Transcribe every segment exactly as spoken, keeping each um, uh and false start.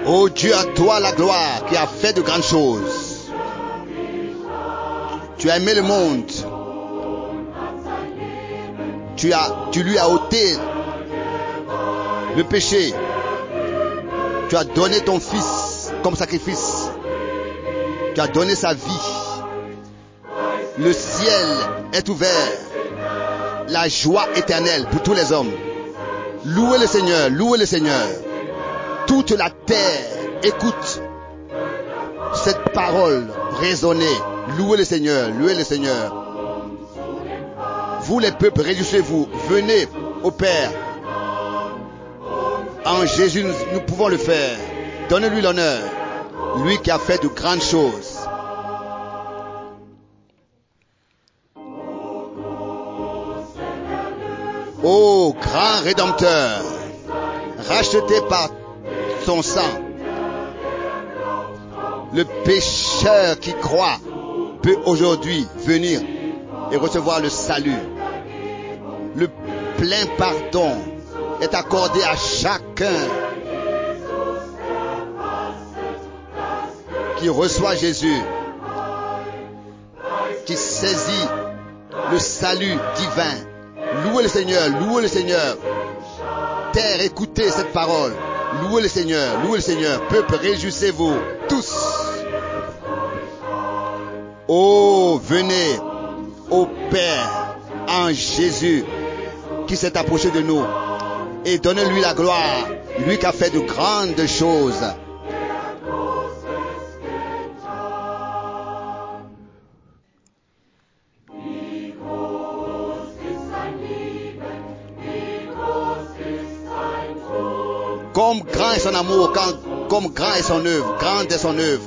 Oh Dieu, à toi la gloire qui a fait de grandes choses. Tu as aimé le monde. Tu, as, tu lui as ôté le péché. Tu as donné ton fils comme sacrifice. Tu as donné sa vie. Le ciel est ouvert. La joie éternelle pour tous les hommes. Louez le Seigneur, louez le Seigneur. Toute la terre écoute cette parole résonner. Louez le Seigneur, louez le Seigneur. Vous les peuples, réjouissez-vous. Venez au Père. En Jésus, nous, nous pouvons le faire. Donnez-lui l'honneur. Lui qui a fait de grandes choses. Ô grand Rédempteur, racheté par son sang, le pécheur qui croit peut aujourd'hui venir et recevoir le salut. Le plein pardon est accordé à chacun qui reçoit Jésus, qui saisit le salut divin. Louez le Seigneur, louez le Seigneur. Terre, écoutez cette parole. Louez le Seigneur, louez le Seigneur. Peuple, réjouissez-vous tous. Oh, venez au Père en Jésus qui s'est approché de nous et donnez-lui la gloire, lui qui a fait de grandes choses. Comme grand est son amour, quand, comme grand est son œuvre, grande est son œuvre.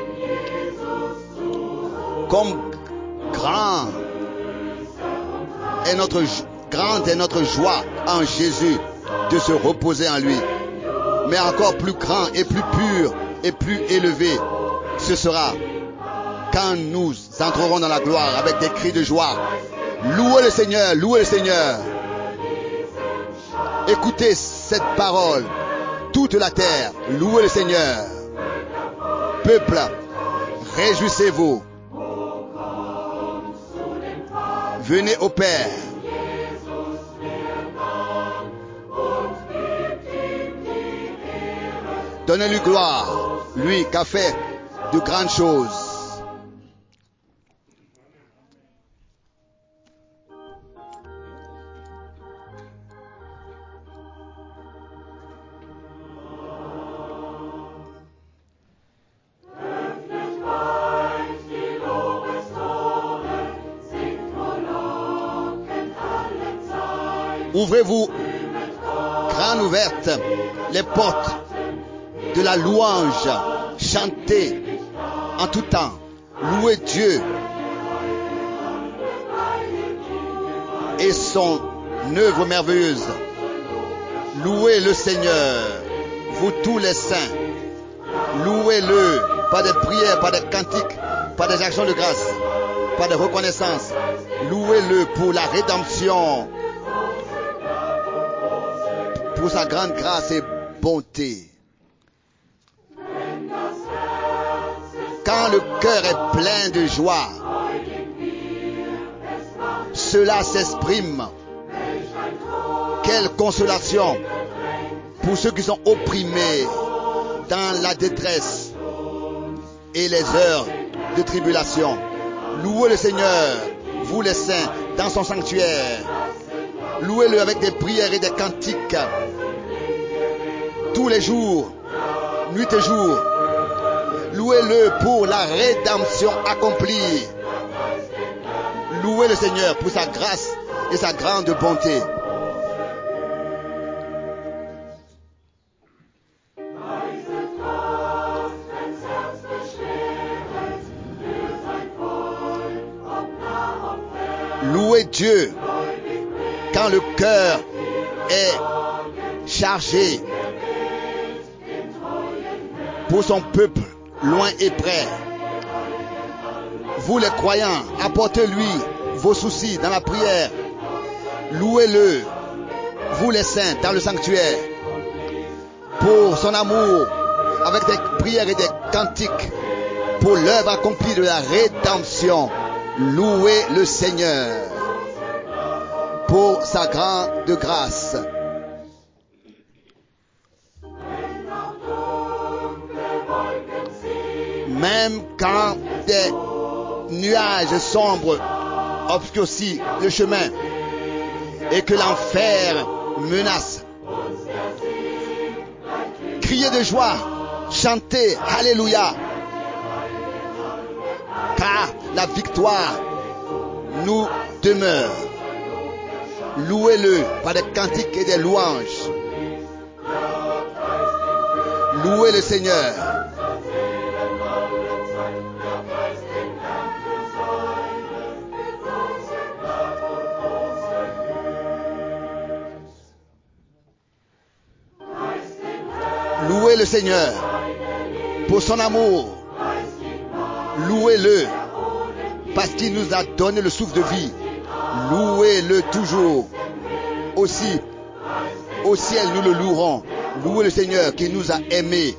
Comme grand est notre, grande est notre joie en Jésus de se reposer en lui. Mais encore plus grand et plus pur et plus élevé, ce sera quand nous entrerons dans la gloire avec des cris de joie. Louez le Seigneur, louez le Seigneur. Écoutez cette parole. Toute la terre, louez le Seigneur. Peuple, réjouissez-vous. Venez au Père. Donnez-lui gloire, lui qui a fait de grandes choses. Ouvrez-vous, grande ouverte, les portes de la louange. Chantez en tout temps. Louez Dieu et son œuvre merveilleuse. Louez le Seigneur, vous tous les saints. Louez-le par des prières, par des cantiques, par des actions de grâce, par des reconnaissances. Louez-le pour la rédemption, pour sa grande grâce et bonté. Quand le cœur est plein de joie, cela s'exprime. Quelle consolation pour ceux qui sont opprimés dans la détresse et les heures de tribulation. Louez le Seigneur, vous les saints, dans son sanctuaire. Louez-le avec des prières et des cantiques. Tous les jours, nuit et jour. Louez-le pour la rédemption accomplie. Louez le Seigneur pour sa grâce et sa grande bonté. Louez Dieu quand le cœur est chargé pour son peuple loin et près. Vous les croyants, apportez-lui vos soucis dans la prière. Louez-le, vous les saints, dans le sanctuaire, pour son amour avec des prières et des cantiques pour l'œuvre accomplie de la rédemption. Louez le Seigneur pour sa grande grâce. Même quand des nuages sombres obscurcissent le chemin et que l'enfer menace, criez de joie, chantez Alléluia, car la victoire nous demeure. Louez-le par des cantiques et des louanges. Louez le Seigneur. Louez le Seigneur pour son amour. Louez-le parce qu'il nous a donné le souffle de vie. Louez-le toujours. Aussi, au ciel, nous le louerons. Louez le Seigneur qui nous a aimés.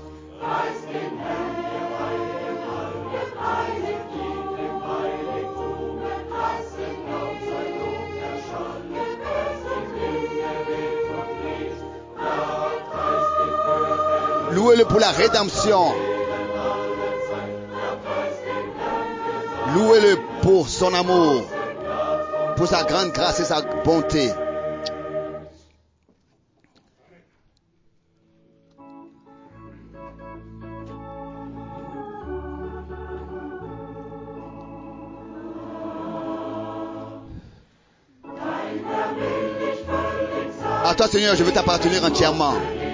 Louez-le pour la rédemption. Louez-le pour son amour, pour sa grande grâce et sa bonté. À toi, Seigneur, je veux t'appartenir entièrement.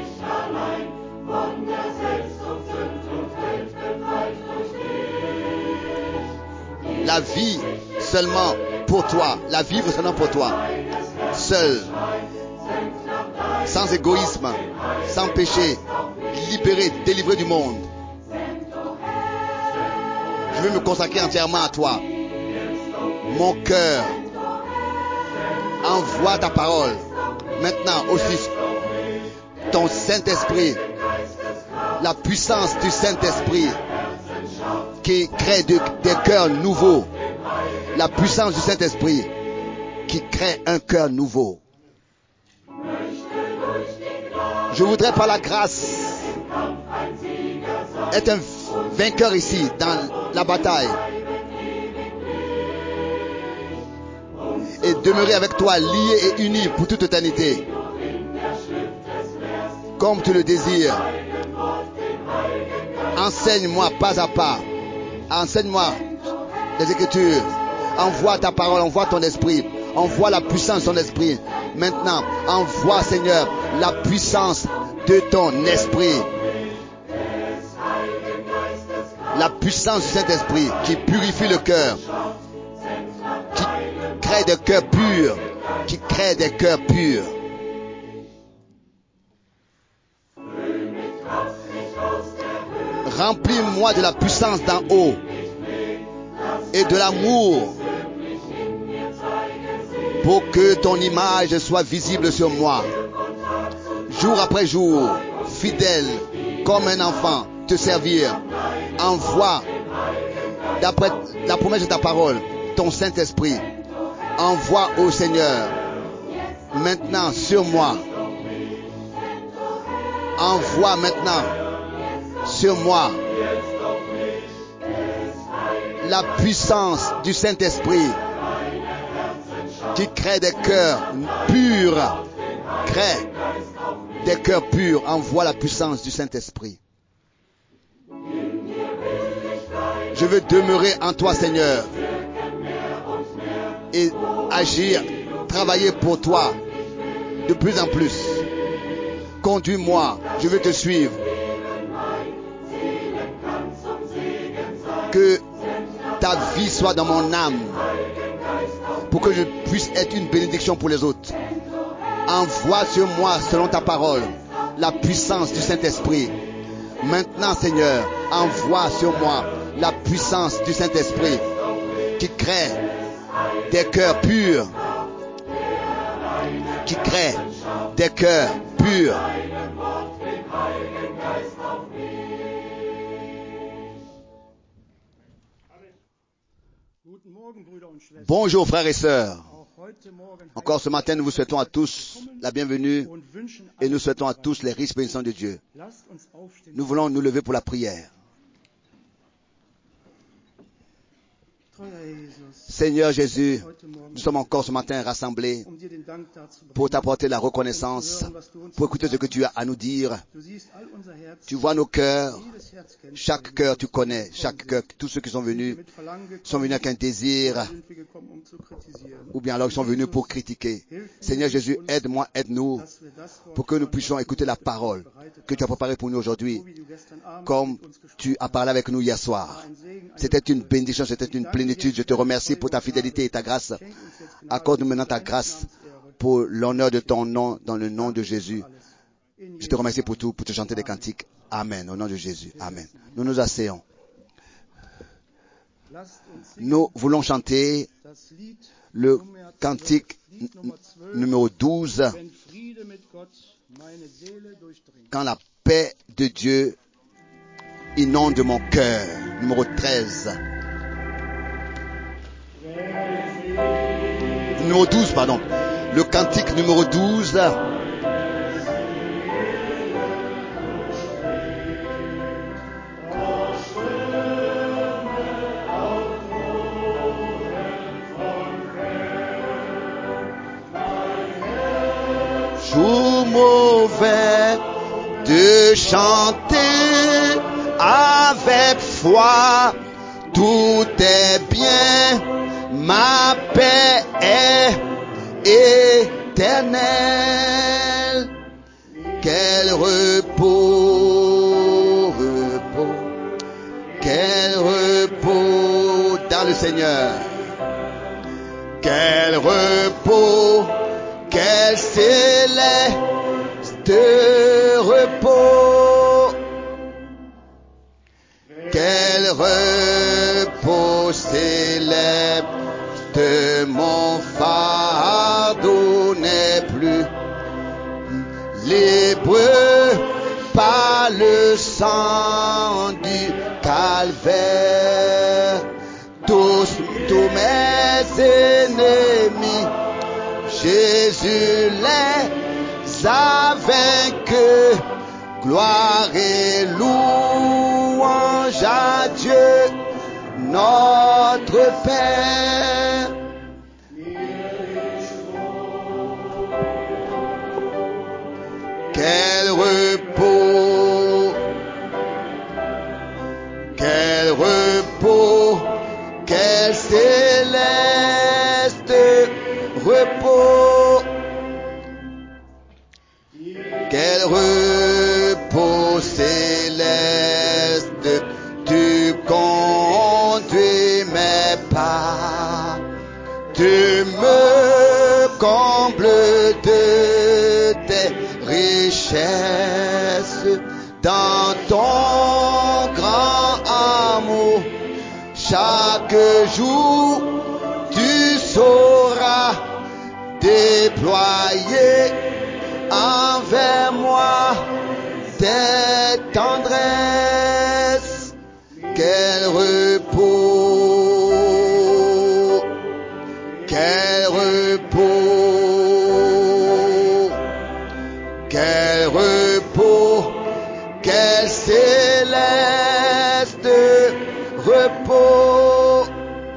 La vie seulement pour toi, la vivre seulement pour toi, seul, sans égoïsme, sans péché, libéré, délivré du monde. Je veux me consacrer entièrement à toi. Mon cœur envoie ta parole. Maintenant aussi, ton Saint-Esprit, la puissance du Saint-Esprit qui crée de, des cœurs nouveaux. La puissance du Saint-Esprit qui crée un cœur nouveau. Je voudrais par la grâce être un vainqueur ici dans la bataille et demeurer avec toi lié et uni pour toute éternité comme tu le désires. Enseigne-moi pas à pas. Enseigne-moi les Écritures. Envoie ta parole, envoie ton esprit. Envoie la puissance de ton esprit. Maintenant, envoie, Seigneur, la puissance de ton esprit. La puissance du Saint-Esprit qui purifie le cœur. Qui crée des cœurs purs. Qui crée des cœurs purs. Remplis-moi de la puissance d'en haut et de l'amour pour que ton image soit visible sur moi. Jour après jour, fidèle comme un enfant, te servir. Envoie, d'après la promesse de ta parole, ton Saint-Esprit. Envoie au Seigneur maintenant sur moi. Envoie maintenant sur moi la puissance du Saint-Esprit qui crée des cœurs purs. Crée des cœurs purs. Envoie la puissance du Saint-Esprit. Je veux demeurer en toi, Seigneur, et agir, travailler pour toi de plus en plus. Conduis-moi, je veux te suivre. Que ta vie soit dans mon âme pour que je puisse être une bénédiction pour les autres. Envoie sur moi, selon ta parole, la puissance du Saint-Esprit. Maintenant, Seigneur, envoie sur moi la puissance du Saint-Esprit qui crée des cœurs purs. Qui crée des cœurs purs. Bonjour frères et sœurs. Encore ce matin, nous vous souhaitons à tous la bienvenue et nous souhaitons à tous les riches bénédictions de Dieu. Nous voulons nous lever pour la prière. Seigneur Jésus, nous sommes encore ce matin rassemblés pour t'apporter la reconnaissance, pour écouter ce que tu as à nous dire. Tu vois nos cœurs, chaque cœur tu connais, chaque cœur, tous ceux qui sont venus sont venus avec un désir, ou bien alors ils sont venus pour critiquer. Seigneur Jésus, aide-moi, aide-nous, pour que nous puissions écouter la parole que tu as préparée pour nous aujourd'hui, comme tu as parlé avec nous hier soir. C'était une bénédiction, c'était une plénitude. Je te remercie pour ta fidélité et ta grâce. Accorde-nous maintenant ta grâce pour l'honneur de ton nom, dans le nom de Jésus. Je te remercie pour tout, pour te chanter des cantiques. Amen. Au nom de Jésus. Amen. Nous nous asseyons. Nous voulons chanter le cantique numéro douze. Quand la paix de Dieu inonde mon cœur. Numéro treize. Numéro douze, pardon. Le cantique numéro douze. Jour mauvais de chanter avec foi, tout est bien, ma paix est éternelle. Quel repos, repos, quel repos dans le Seigneur. Quel repos, quel céleste repos. Quel repos céleste, mon fardeau n'est plus libre par le sang du calvaire. Tous, tous mes ennemis, Jésus les a vaincus. Gloire et louange à Dieu, notre Père. Quel repos, quel repos, quel céleste repos. Quel repos céleste, tu conduis mes pas, tu me combles de tes richesses, dans ton grand amour, chaque jour tu sauras déployer envers moi tes tendresses. Quel repos, quel repos, quel repos, quel céleste repos.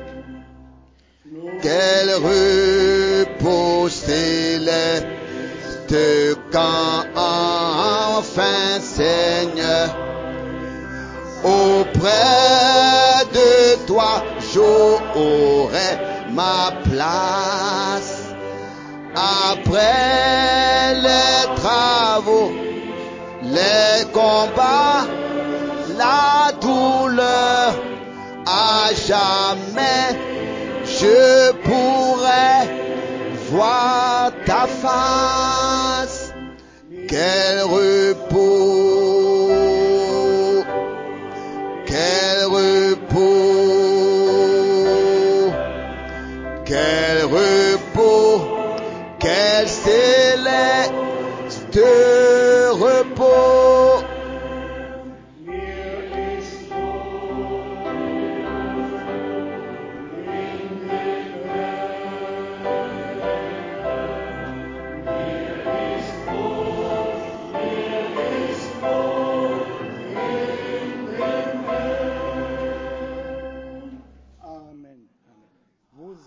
Quel repos céleste, quand enfin, Seigneur, auprès de toi j'aurai ma place. Après les travaux, les combats, la douleur, à jamais je pourrai voir ta face. Quel repos, quel repos, quel repos, quel céleste repos.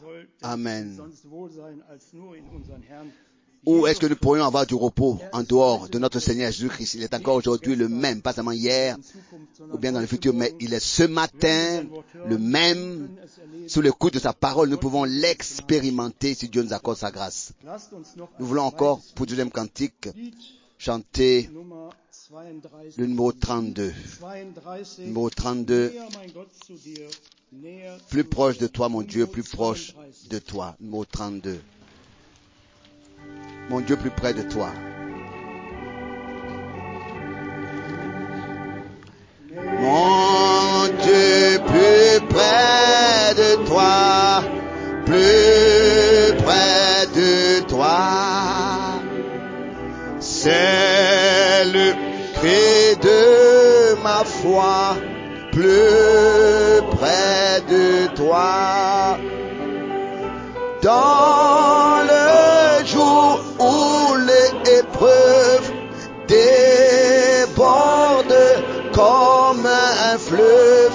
Amen. Où est-ce que nous pourrions avoir du repos en dehors de notre Seigneur Jésus-Christ? Il est encore aujourd'hui le même, pas seulement hier ou bien dans le futur, mais il est ce matin le même. Sous le coup de sa parole, nous pouvons l'expérimenter si Dieu nous accorde sa grâce. Nous voulons encore, pour le deuxième cantique, chanter le numéro trente-deux. Numéro trente-deux. Plus proche de toi, mon Dieu, plus proche de toi. Numéro trente-deux. Mon Dieu, plus près de toi. Mon Dieu, plus près de toi, plus près de toi. C'est le cri de ma foi, plus près de toi. Dans le jour où l'épreuve déborde comme un fleuve,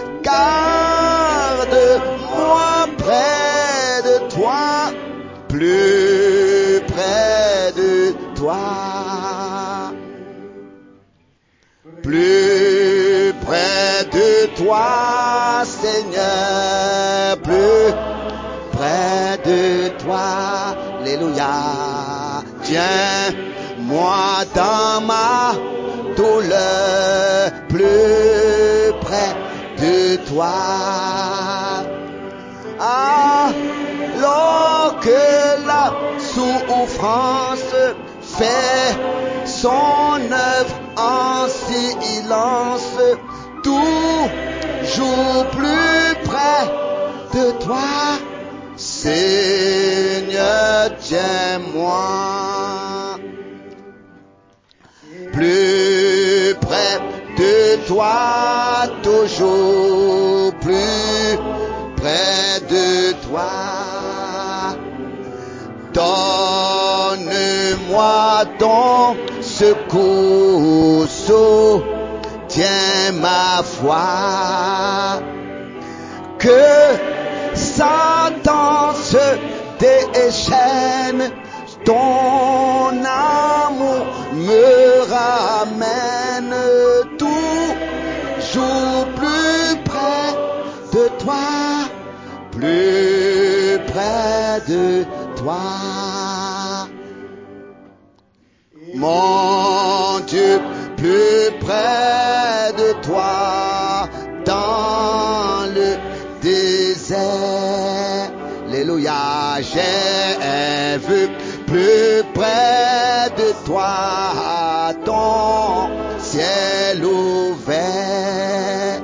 garde-moi près de toi, plus près de toi, plus près de toi, Seigneur, plus près de toi, alléluia. Tiens-moi dans ma douleur, plus près de toi. Alors que la souffrance fait son œuvre en silence, toujours plus près de toi, Seigneur, tiens-moi. Plus près de toi, toujours plus près de toi. Donne-moi ton secours, soutiens ma foi. Que Satan se déchaîne, ton amour me ramène toujours plus près de toi, plus près de toi. Mon Dieu, plus près de toi, dans le désert. Alléluia, j'ai vu plus près de toi ton ciel ouvert.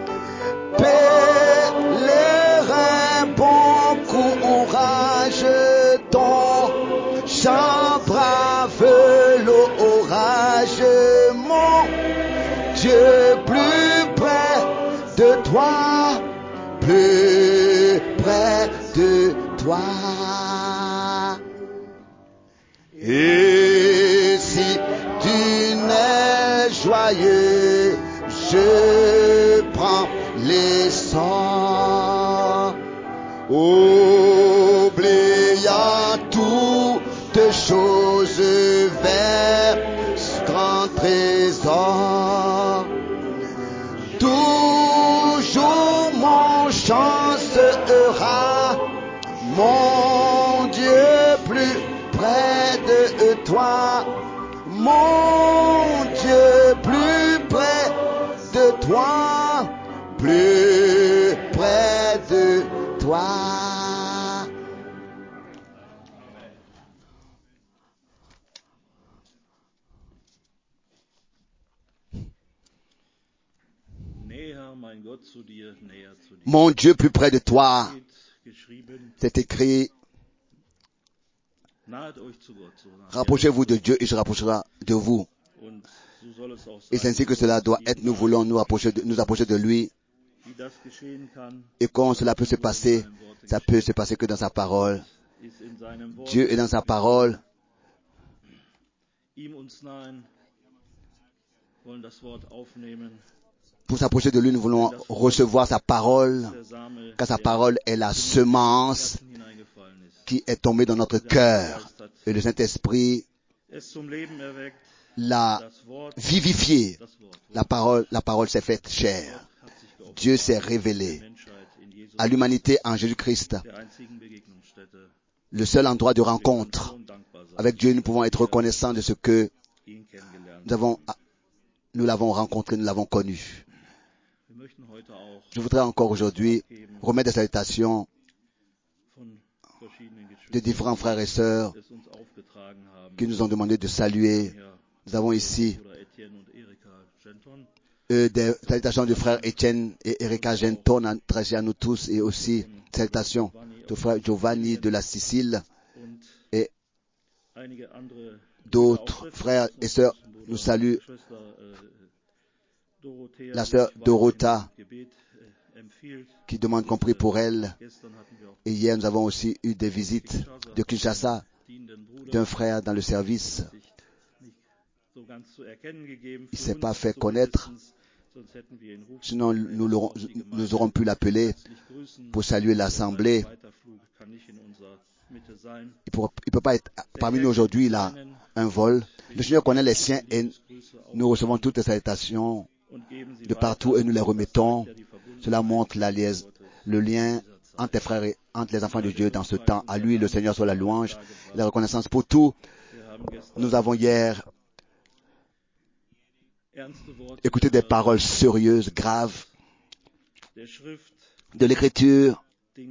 Pèlerin, bon courage, ton chant brave l'orage. Mon Dieu, plus près de toi, plus près de toi. Et si tu n'es joyeux, je prends les sorts, oubliant toutes choses vers ce grand trésor. Toujours mon chant sera, mon Dieu, plus près de toi, mon Dieu, plus près de toi, plus près de toi. Mon Dieu, plus près de toi. C'est écrit, rapprochez-vous de Dieu et je rapprocherai de vous. Et c'est ainsi que cela doit être. Nous voulons nous approcher de, nous approcher de lui. Et quand cela peut se passer, ça peut se passer que dans sa parole. Dieu est dans sa parole. pour s'approcher de lui, nous voulons recevoir sa parole, car sa parole est la semence qui est tombée dans notre cœur. Et le Saint-Esprit l'a vivifié. La parole, la parole s'est faite chair. Dieu s'est révélé à l'humanité en Jésus-Christ. Le seul endroit de rencontre avec Dieu, nous pouvons être reconnaissants de ce que nous avons, nous l'avons rencontré, nous l'avons connu. Je voudrais encore aujourd'hui remettre des salutations de différents frères et sœurs qui nous ont demandé de saluer. Nous avons ici euh, des salutations du frère Étienne et Erika Genton, adressées à nous tous, et aussi salutations du frère Giovanni de la Sicile et d'autres frères et sœurs nous saluent. La sœur Dorota qui demande qu'on prie pour elle. Et hier, nous avons aussi eu des visites de Kinshasa d'un frère dans le service. Il ne s'est pas fait connaître. Sinon, nous, l'aurons, nous aurons pu l'appeler pour saluer l'assemblée. Il ne peut pas être parmi nous aujourd'hui. Il a un vol. Le Seigneur connaît les siens et nous recevons toutes les salutations de partout et nous les remettons. Cela montre la liaison, le lien entre les frères et entre les enfants de Dieu dans ce temps. À lui, le Seigneur soit la louange et la reconnaissance pour tout. Nous avons hier écouté des paroles sérieuses, graves, de l'Écriture,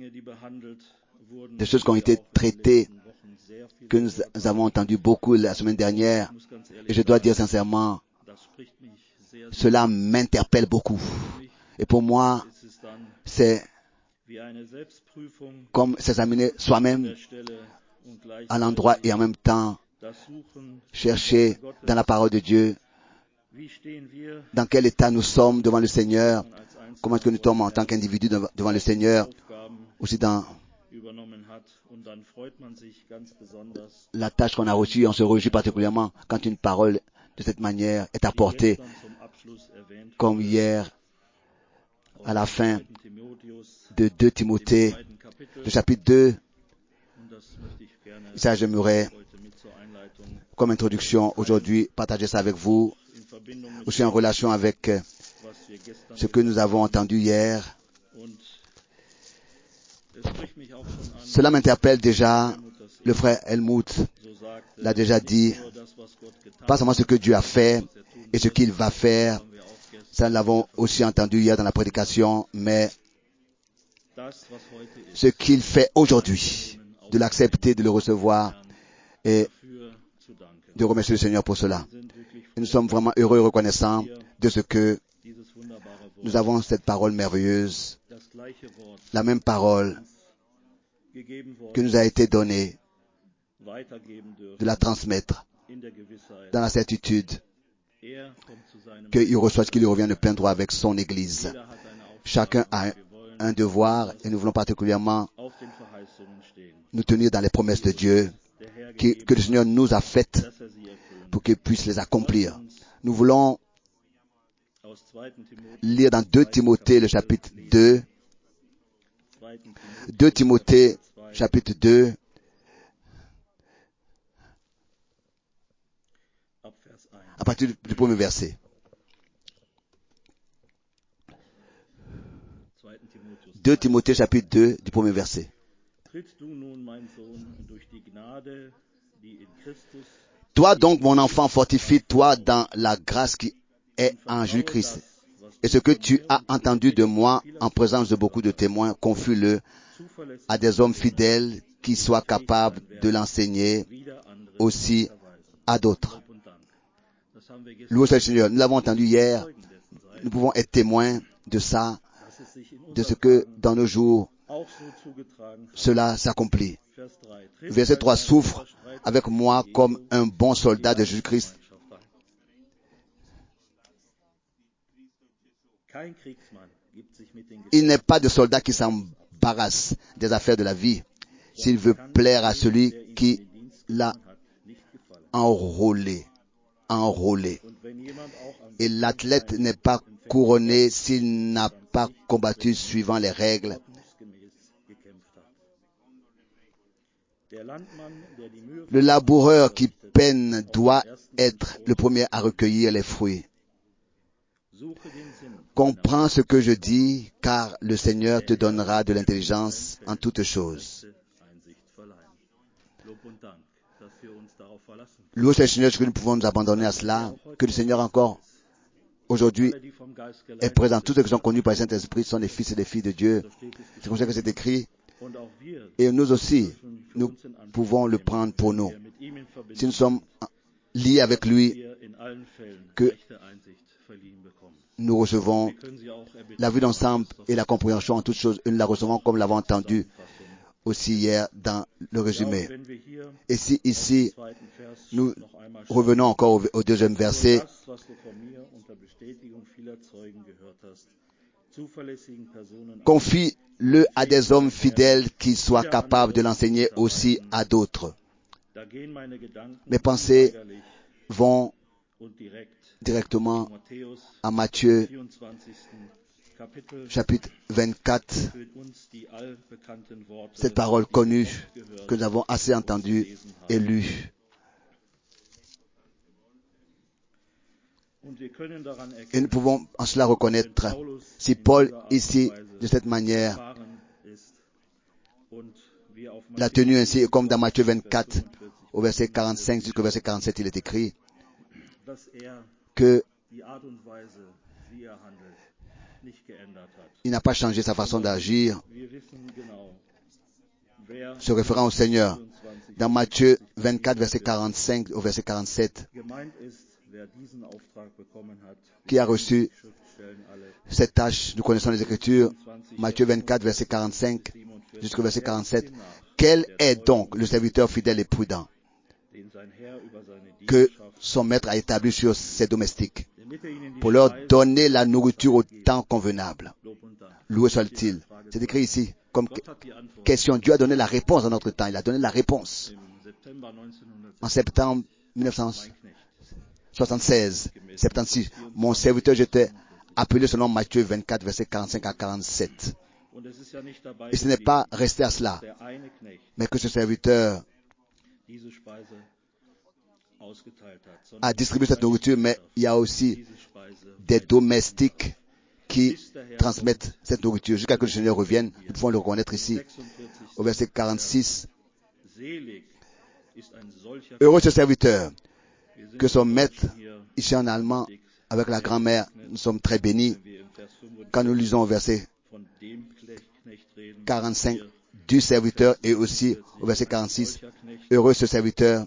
des choses qui ont été traitées, que nous avons entendu beaucoup la semaine dernière. Et je dois dire sincèrement, cela m'interpelle beaucoup. Et pour moi, c'est comme s'examiner soi-même à l'endroit et en même temps chercher dans la parole de Dieu dans quel état nous sommes devant le Seigneur, comment est-ce que nous sommes en tant qu'individus devant le Seigneur, aussi dans la tâche qu'on a reçue. On se réjouit particulièrement quand une parole de cette manière est apportée, comme hier à la fin de deux Timothée, le chapitre deux. Ça, j'aimerais, comme introduction aujourd'hui, partager ça avec vous, aussi en relation avec ce que nous avons entendu hier. Cela m'interpelle déjà. Le frère Helmut l'a déjà dit. Pas seulement ce que Dieu a fait et ce qu'il va faire. Ça, nous l'avons aussi entendu hier dans la prédication, mais ce qu'il fait aujourd'hui, de l'accepter, de le recevoir et de remercier le Seigneur pour cela. Et nous sommes vraiment heureux et reconnaissants de ce que nous avons cette parole merveilleuse, la même parole qui nous a été donnée, de la transmettre dans la certitude qu'il reçoit ce qui lui revient de plein droit avec son Église. Chacun a un devoir et nous voulons particulièrement nous tenir dans les promesses de Dieu qui, que le Seigneur nous a faites pour qu'il puisse les accomplir. Nous voulons lire dans deux Timothée le chapitre deux. deux Timothée chapitre deux. À partir du premier verset. deux Timothée chapitre deux du premier verset. Toi donc, mon enfant, fortifie-toi dans la grâce qui est en Jésus-Christ. Et ce que tu as entendu de moi en présence de beaucoup de témoins, confie-le à des hommes fidèles qui soient capables de l'enseigner aussi à d'autres. Loué soit le Seigneur. Nous l'avons entendu hier. Nous pouvons être témoins de ça, de ce que dans nos jours, cela s'accomplit. Verset trois. Souffre avec moi comme un bon soldat de Jésus-Christ. Il n'est pas de soldat qui s'embarrasse des affaires de la vie s'il veut plaire à celui qui l'a enrôlé. enrôlé. Et l'athlète n'est pas couronné s'il n'a pas combattu suivant les règles. Le laboureur qui peine doit être le premier à recueillir les fruits. Comprends ce que je dis, car le Seigneur te donnera de l'intelligence en toutes choses. Loué soit le Seigneur, que nous pouvons nous abandonner à cela, que le Seigneur encore aujourd'hui est présent. Tous ceux qui sont connus par le Saint-Esprit sont des fils et des filles de Dieu. C'est comme ça que c'est écrit. Et nous aussi, nous pouvons le prendre pour nous. Si nous sommes liés avec lui, que nous recevons la vue d'ensemble et la compréhension en toutes choses, et nous la recevons comme l'avons entendu aussi hier dans le résumé. Et si ici, nous revenons encore au, au deuxième verset, confie-le à des hommes fidèles qui soient capables de l'enseigner aussi à d'autres. Mes pensées vont directement à Matthieu, chapitre vingt-quatre, cette parole connue que nous avons assez entendue et lue. Et nous pouvons en cela reconnaître si Paul, ici, de cette manière, l'a tenu ainsi, comme dans Matthieu vingt-quatre, au verset quarante-cinq jusqu'au verset quarante-sept, il est écrit que il n'a pas changé sa façon d'agir, se référant au Seigneur. Dans Matthieu vingt-quatre, verset quarante-cinq au verset quarante-sept, qui a reçu cette tâche, nous connaissons les Écritures, Matthieu vingt-quatre, verset quarante-cinq jusqu'au verset quarante-sept. Quel est donc le serviteur fidèle et prudent que son maître a établi sur ses domestiques pour leur donner la nourriture au temps convenable? Loué soit-il. C'est écrit ici comme question. Dieu a donné la réponse à notre temps. Il a donné la réponse. En septembre mille neuf cent soixante-seize, soixante-seize, mon serviteur, j'étais appelé selon Matthieu vingt-quatre, verset quarante-cinq à quarante-sept. Et ce n'est pas resté à cela, mais que ce serviteur a distribué cette nourriture, mais il y a aussi des domestiques qui transmettent cette nourriture. Jusqu'à ce que le Seigneur revienne, nous pouvons le reconnaître ici, au verset quarante-six. Heureux ce serviteur, que son maître, ici en allemand, avec la grand-mère, nous sommes très bénis. Quand nous lisons au verset quarante-cinq, du serviteur, et aussi au verset quarante-six, heureux ce serviteur,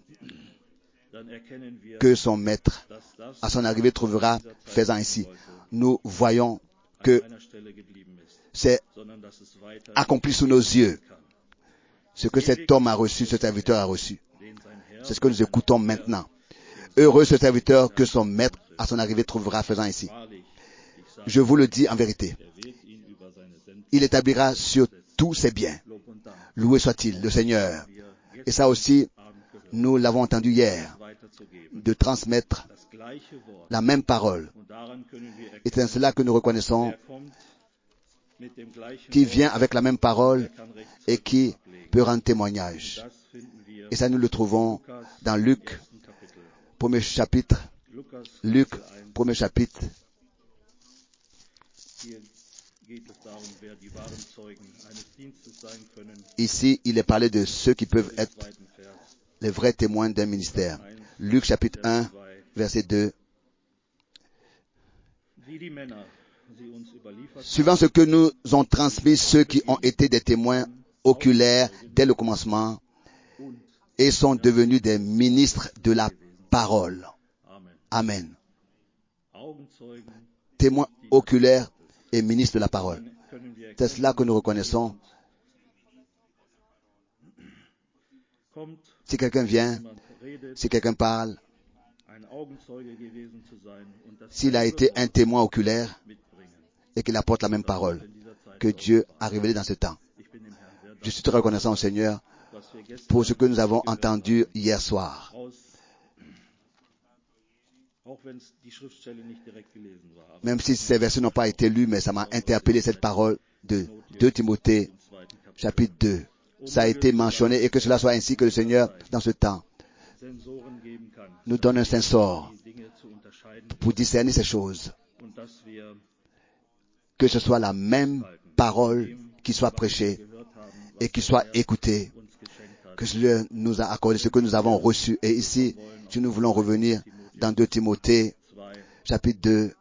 que son maître, à son arrivée, trouvera faisant ici. Nous voyons que c'est accompli sous nos yeux. Ce que cet homme a reçu, ce serviteur a reçu. C'est ce que nous écoutons maintenant. Heureux ce serviteur que son maître, à son arrivée, trouvera faisant ici. Je vous le dis en vérité. Il établira sur tous ses biens. Loué soit-il, le Seigneur. Et ça aussi, nous l'avons entendu hier, de transmettre la même parole. Et c'est cela que nous reconnaissons, qui vient avec la même parole et qui peut rendre témoignage. Et ça, nous le trouvons dans Luc, premier chapitre. Luc, premier chapitre. Ici, il est parlé de ceux qui peuvent être les vrais témoins d'un ministère. Luc chapitre un, verset deux. Suivant ce que nous ont transmis ceux qui ont été des témoins oculaires dès le commencement et sont devenus des ministres de la parole. Amen. Témoins oculaires et ministres de la parole. C'est cela que nous reconnaissons. Si quelqu'un vient, si quelqu'un parle, s'il a été un témoin oculaire et qu'il apporte la même parole que Dieu a révélée dans ce temps. Je suis très reconnaissant au Seigneur pour ce que nous avons entendu hier soir. Même si ces versets n'ont pas été lus, mais ça m'a interpellé cette parole de deux Timothée, chapitre deux. Ça a été mentionné et que cela soit ainsi que le Seigneur, dans ce temps, nous donne un sensor pour discerner ces choses. Que ce soit la même parole qui soit prêchée et qui soit écoutée. Que Dieu nous a accordé ce que nous avons reçu. Et ici, si nous voulons revenir dans deux Timothée, chapitre deux.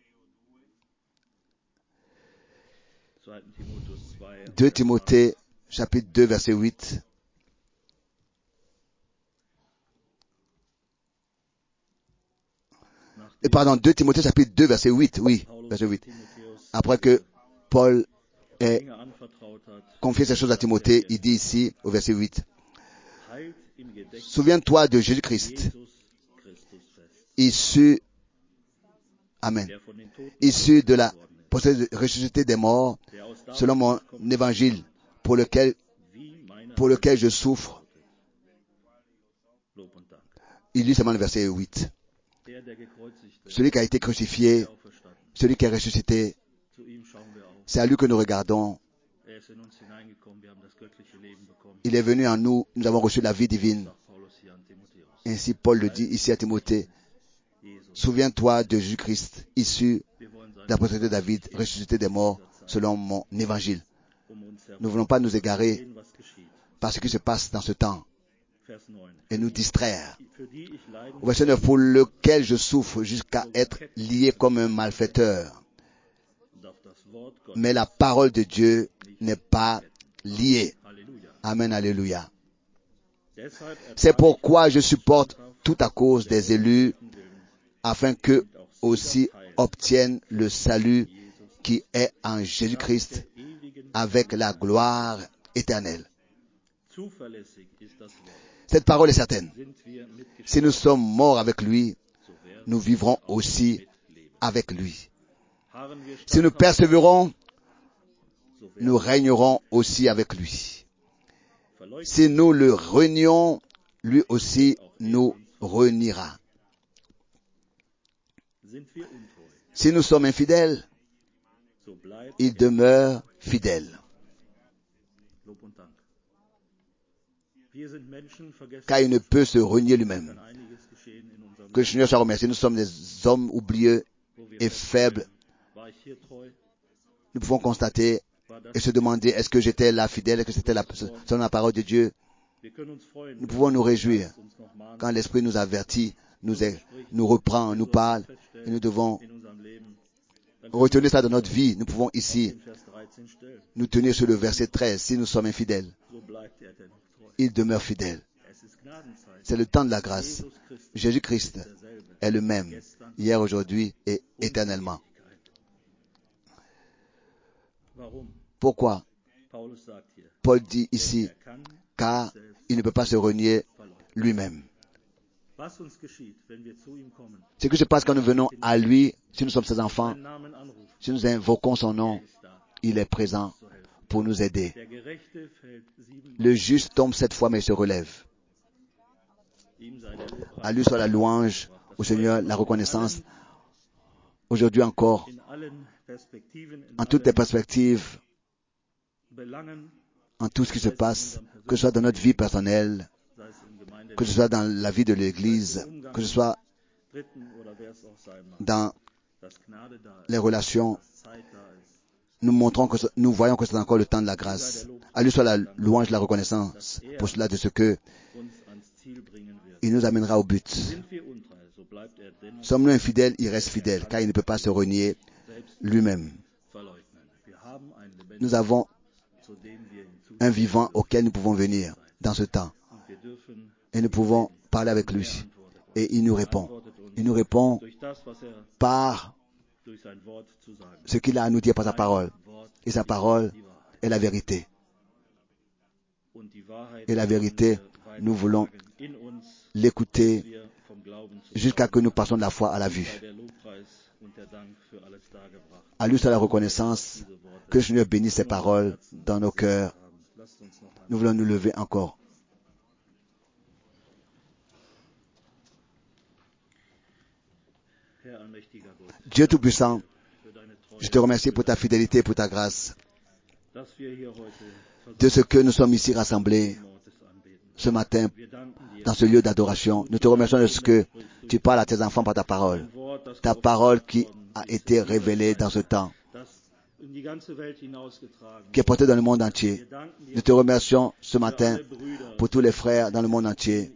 deux Timothée, chapitre deux, verset huit. Et pardon, deux Timothée, chapitre deux, verset huit. Oui, verset huit. Après que Paul ait confié ces choses à Timothée, il dit ici, au verset huit, « Souviens-toi de Jésus-Christ, issu, Amen, issu de la ressuscité des morts, selon mon évangile, pour lequel, pour lequel je souffre. » Il lit seulement le verset huit. Celui qui a été crucifié, celui qui est ressuscité, c'est à lui que nous regardons. Il est venu en nous, nous avons reçu la vie divine. Ainsi Paul le dit ici à Timothée, « Souviens-toi de Jésus-Christ, issu de la postérité de David, ressuscité des morts, selon mon évangile. » Nous ne voulons pas nous égarer par ce qui se passe dans ce temps et nous distraire. Au verset neuf, pour lequel je souffre jusqu'à être lié comme un malfaiteur. Mais la parole de Dieu n'est pas liée. Amen, alléluia. C'est pourquoi je supporte tout à cause des élus, afin qu'eux aussi obtiennent le salut qui est en Jésus-Christ avec la gloire éternelle. Cette parole est certaine. Si nous sommes morts avec lui, nous vivrons aussi avec lui. Si nous persévérons, nous régnerons aussi avec lui. Si nous le renions, lui aussi nous reniera. Si nous sommes infidèles, il demeure fidèle. Car il ne peut se renier lui-même. Que le Seigneur soit remercié. Nous sommes des hommes oublieux et faibles. Nous pouvons constater et se demander, est-ce que j'étais là fidèle, est-ce que c'était la, selon la parole de Dieu? Nous pouvons nous réjouir quand l'Esprit nous avertit, nous, est, nous reprend, nous parle, et nous devons retenir ça dans notre vie. Nous pouvons ici nous tenir sur le verset treize. Si nous sommes infidèles, il demeure fidèle. C'est le temps de la grâce. Jésus-Christ est le même, hier, aujourd'hui et éternellement. Pourquoi? Paul dit ici, car il ne peut pas se renier lui-même. Ce qui se passe quand nous venons à lui, si nous sommes ses enfants, si nous invoquons son nom, il est présent pour nous aider. Le juste tombe sept fois mais il se relève. À lui soit la louange, au Seigneur la reconnaissance. Aujourd'hui encore, en toutes les perspectives, en tout ce qui se passe, que ce soit dans notre vie personnelle, que ce soit dans la vie de l'Église, que ce soit dans les relations, nous montrons que nous voyons que c'est encore le temps de la grâce. À lui soit la louange, la reconnaissance pour cela de ce que il nous amènera au but. Sommes-nous infidèles, il reste fidèle, car il ne peut pas se renier lui-même. Nous avons un vivant auquel nous pouvons venir dans ce temps. Et nous pouvons parler avec lui. Et il nous répond. Il nous répond par ce qu'il a à nous dire par sa parole. Et sa parole est la vérité. Et la vérité, nous voulons l'écouter jusqu'à que nous passions de la foi à la vue. À lui soit la reconnaissance, que le Seigneur bénisse ses paroles dans nos cœurs. Nous voulons nous lever encore. Dieu Tout-Puissant, je te remercie pour ta fidélité et pour ta grâce, de ce que nous sommes ici rassemblés ce matin dans ce lieu d'adoration. Nous te remercions de ce que tu parles à tes enfants par ta parole, ta parole qui a été révélée dans ce temps, qui est portée dans le monde entier. Nous te remercions ce matin pour tous les frères dans le monde entier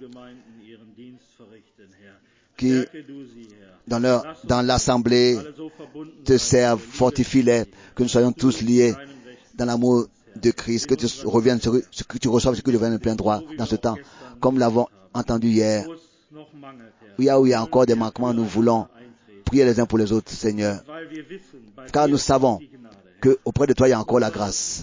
qui, dans leur, dans l'assemblée, te servent, fortifie-les, que nous soyons tous liés dans l'amour de Christ, que tu reviennes, ce que tu reçoives, ce que tu reviennes de plein droit dans ce temps, comme nous l'avons entendu hier. Où il y a, où il y a encore des manquements, nous voulons prier les uns pour les autres, Seigneur, car nous savons que auprès de toi il y a encore la grâce.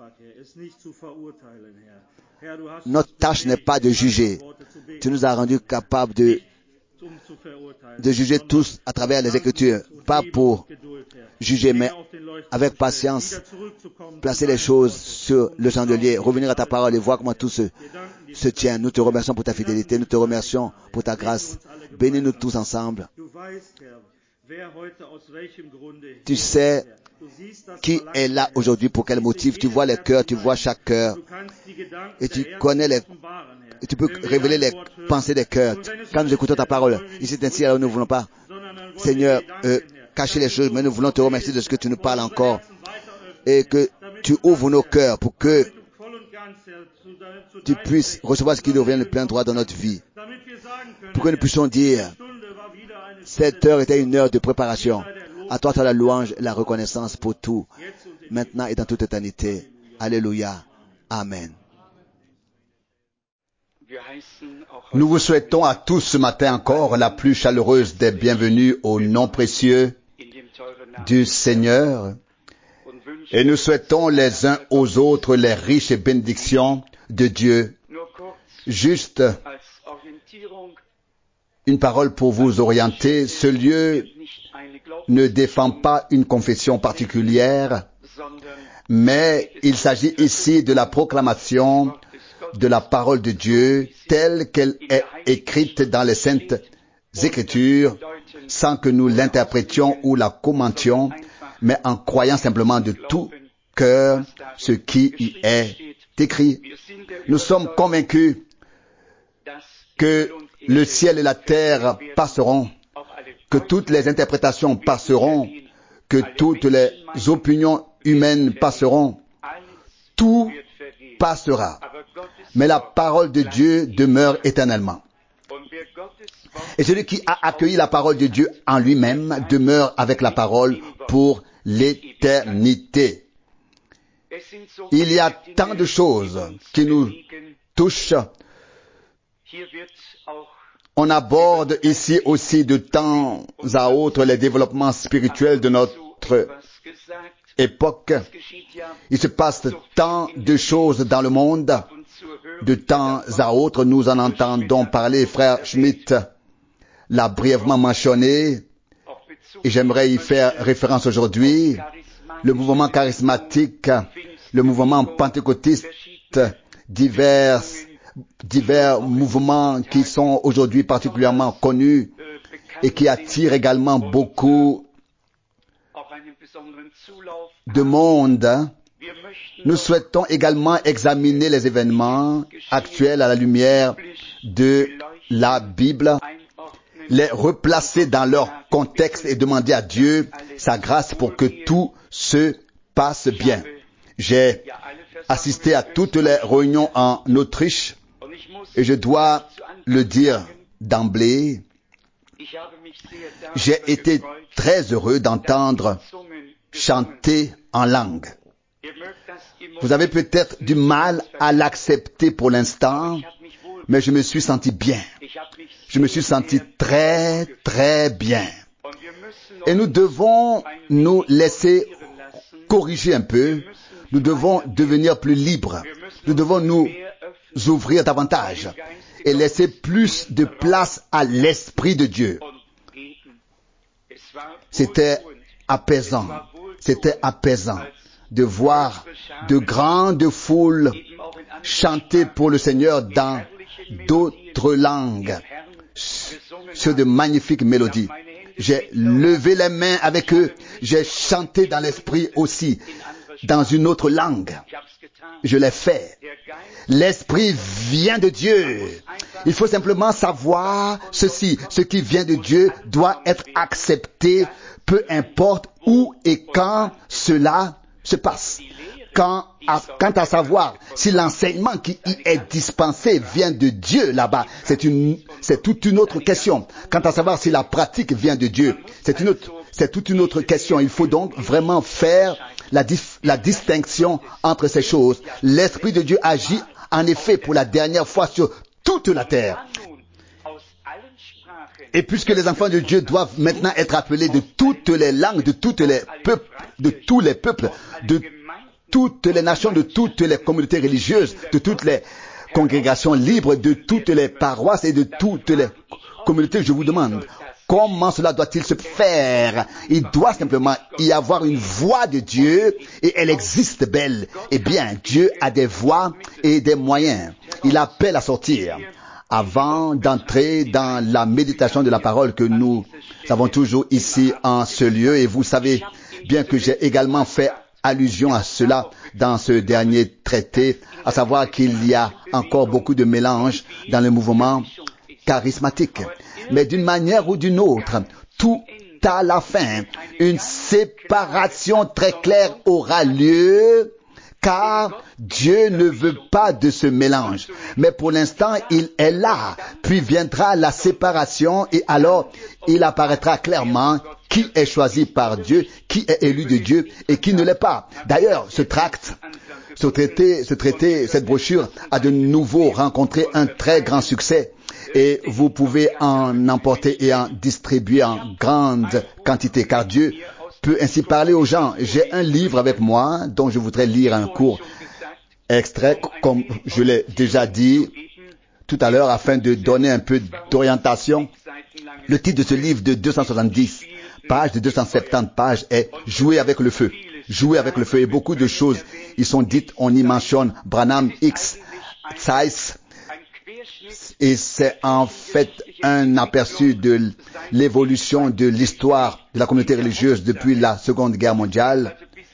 Notre tâche n'est pas de juger. Tu nous as rendus capables de de juger tous à travers les Écritures, pas pour juger, mais avec patience, placer les choses sur le chandelier, revenir à ta parole et voir comment tout se, se tient. Nous te remercions pour ta fidélité, nous te remercions pour ta grâce. Bénis-nous tous ensemble. Tu sais qui est là aujourd'hui, pour quel motif. Tu vois les cœurs, tu vois chaque cœur. Et tu connais les... Et tu peux révéler les pensées des cœurs. Quand nous écoutons ta parole, ici c'est ainsi, alors nous ne voulons pas, Seigneur, euh, cacher les choses, mais nous voulons te remercier de ce que tu nous parles encore. Et que tu ouvres nos cœurs pour que tu puisses recevoir ce qui nous revient de plein droit dans notre vie. Pour que nous puissions dire, cette heure était une heure de préparation. À toi, tu as la louange et la reconnaissance pour tout, maintenant et dans toute éternité. Alléluia. Amen. Nous vous souhaitons à tous ce matin encore la plus chaleureuse des bienvenues au nom précieux du Seigneur. Et nous souhaitons les uns aux autres les riches bénédictions de Dieu. Juste une parole pour vous orienter. Ce lieu ne défend pas une confession particulière, mais il s'agit ici de la proclamation de la parole de Dieu telle qu'elle est écrite dans les saintes Écritures, sans que nous l'interprétions ou la commentions, mais en croyant simplement de tout cœur ce qui y est écrit. Nous sommes convaincus que le ciel et la terre passeront, que toutes les interprétations passeront, que toutes les opinions humaines passeront, tout passera. Mais la parole de Dieu demeure éternellement. Et celui qui a accueilli la parole de Dieu en lui-même demeure avec la parole pour l'éternité. Il y a tant de choses qui nous touchent. On aborde ici aussi de temps à autre les développements spirituels de notre époque. Il se passe tant de choses dans le monde. De temps à autre, nous en entendons parler. Frère Schmitt l'a brièvement mentionné et j'aimerais y faire référence aujourd'hui. Le mouvement charismatique, le mouvement pentecôtiste, divers, divers mouvements qui sont aujourd'hui particulièrement connus et qui attirent également beaucoup de monde. Nous souhaitons également examiner les événements actuels à la lumière de la Bible, les replacer dans leur contexte et demander à Dieu sa grâce pour que tout se passe bien. J'ai assisté à toutes les réunions en Autriche et je dois le dire d'emblée, j'ai été très heureux d'entendre chanter en langue. Vous avez peut-être du mal à l'accepter pour l'instant, mais je me suis senti bien. Je me suis senti très, très bien. Et nous devons nous laisser corriger un peu. Nous devons devenir plus libres. Nous devons nous ouvrir davantage et laisser plus de place à l'Esprit de Dieu. C'était apaisant. C'était apaisant de voir de grandes foules chanter pour le Seigneur dans d'autres langues sur de magnifiques mélodies. J'ai levé les mains avec eux. J'ai chanté dans l'esprit aussi, dans une autre langue. Je l'ai fait. L'esprit vient de Dieu. Il faut simplement savoir ceci. Ce qui vient de Dieu doit être accepté, peu importe où et quand cela se passe. Quant à, quant à savoir si l'enseignement qui y est dispensé vient de Dieu là-bas, c'est une, c'est toute une autre question. Quant à savoir si la pratique vient de Dieu, c'est une autre, c'est toute une autre question. Il faut donc vraiment faire la, dif, la distinction entre ces choses. L'Esprit de Dieu agit en effet pour la dernière fois sur toute la terre. Et puisque les enfants de Dieu doivent maintenant être appelés de toutes les langues, de toutes les peuples, de tous les peuples, de toutes les nations, de toutes les communautés religieuses, de toutes les congrégations libres, de toutes les paroisses et de toutes les communautés, je vous demande, comment cela doit-il se faire? Il doit simplement y avoir une voix de Dieu et elle existe belle. Eh bien, Dieu a des voies et des moyens. Il appelle à sortir. Avant d'entrer dans la méditation de la parole que nous avons toujours ici en ce lieu, et vous savez bien que j'ai également fait allusion à cela dans ce dernier traité, à savoir qu'il y a encore beaucoup de mélange dans le mouvement charismatique. Mais d'une manière ou d'une autre, tout à la fin, une séparation très claire aura lieu, car Dieu ne veut pas de ce mélange. Mais pour l'instant, il est là. Puis viendra la séparation et alors il apparaîtra clairement qui est choisi par Dieu, qui est élu de Dieu et qui ne l'est pas. D'ailleurs, ce tract, ce traité, ce traité, cette brochure a de nouveau rencontré un très grand succès. Et vous pouvez en emporter et en distribuer en grande quantité, car Dieu peut ainsi parler aux gens. J'ai un livre avec moi dont je voudrais lire un court extrait, comme je l'ai déjà dit tout à l'heure, afin de donner un peu d'orientation. Le titre de ce livre de deux cent soixante-dix pages, de deux cent soixante-dix pages, est « Jouer avec le feu ». Jouer avec le feu. Et beaucoup de choses y sont dites. On y mentionne Branham, X, Zeiss. Et c'est en fait un aperçu de l'évolution de l'histoire de la communauté religieuse depuis la Seconde Guerre mondiale.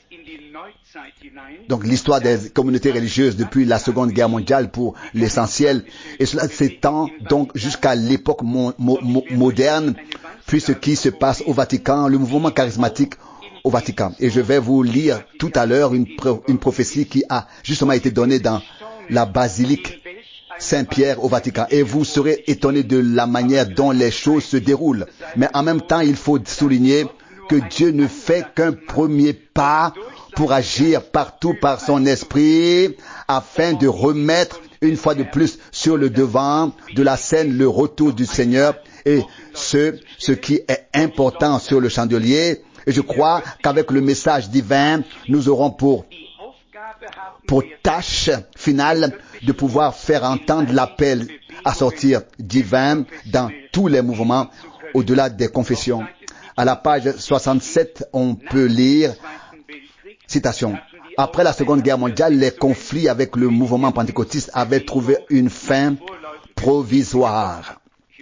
Donc l'histoire des communautés religieuses depuis la Seconde Guerre mondiale pour l'essentiel. Et cela s'étend donc jusqu'à l'époque mo mo mo moderne, puis ce qui se passe au Vatican, le mouvement charismatique au Vatican. Et je vais vous lire tout à l'heure une, une prophétie qui a justement été donnée dans la basilique Saint-Pierre au Vatican. Et vous serez étonnés de la manière dont les choses se déroulent. Mais en même temps, il faut souligner que Dieu ne fait qu'un premier pas pour agir partout par son esprit afin de remettre une fois de plus sur le devant de la scène le retour du Seigneur et ce, ce qui est important sur le chandelier. Et je crois qu'avec le message divin, nous aurons pour pour tâche finale de pouvoir faire entendre l'appel à sortir divin dans tous les mouvements au-delà des confessions. À la page soixante-sept, on peut lire, citation, « Après la Seconde Guerre mondiale, les conflits avec le mouvement pentecôtiste avaient trouvé une fin provisoire. »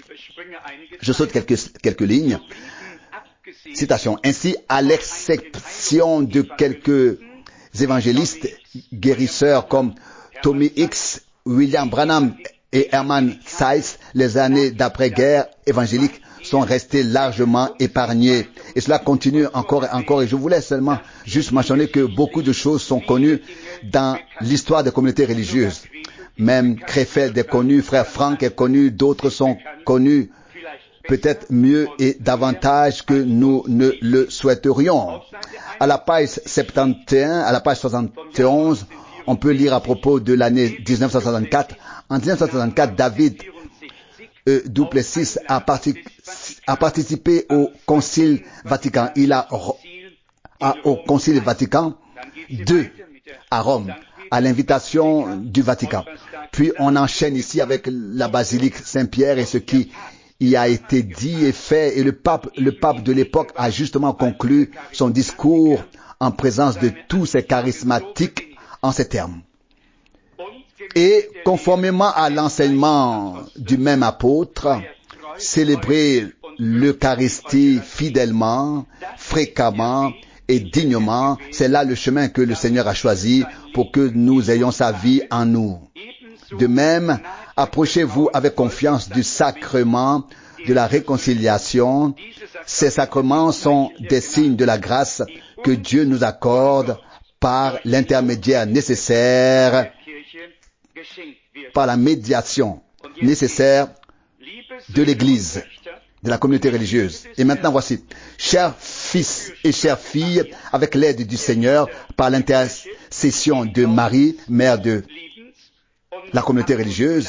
Je saute quelques, quelques lignes. Citation, « Ainsi, à l'exception de quelques évangélistes guérisseurs comme Tommy Hicks, William Branham et Herman Zeiss, les années d'après-guerre évangéliques sont restées largement épargnées. Et cela continue encore et encore. Et je voulais seulement juste mentionner que beaucoup de choses sont connues dans l'histoire des communautés religieuses. Même Krefeld est connu, Frère Frank est connu, d'autres sont connus peut-être mieux et davantage que nous ne le souhaiterions. À la page soixante et un, à la page soixante et onze, on peut lire à propos de l'année dix-neuf cent soixante-quatre. En dix-neuf cent soixante-quatre, David euh, Duplessis a, partic a participé au Concile Vatican. Il a, a au Concile Vatican deux à Rome, à l'invitation du Vatican. Puis on enchaîne ici avec la basilique Saint-Pierre et ce qui y a été dit et fait, et le pape, le pape de l'époque a justement conclu son discours en présence de tous ces charismatiques en ces termes. Et conformément à l'enseignement du même apôtre, célébrer l'Eucharistie fidèlement, fréquemment et dignement. C'est là le chemin que le Seigneur a choisi pour que nous ayons sa vie en nous. De même, approchez-vous avec confiance du sacrement de la réconciliation. Ces sacrements sont des signes de la grâce que Dieu nous accorde par l'intermédiaire nécessaire, par la médiation nécessaire de l'Église, de la communauté religieuse. Et maintenant voici, chers fils et chères filles, avec l'aide du Seigneur, par l'intercession de Marie, mère de la communauté religieuse,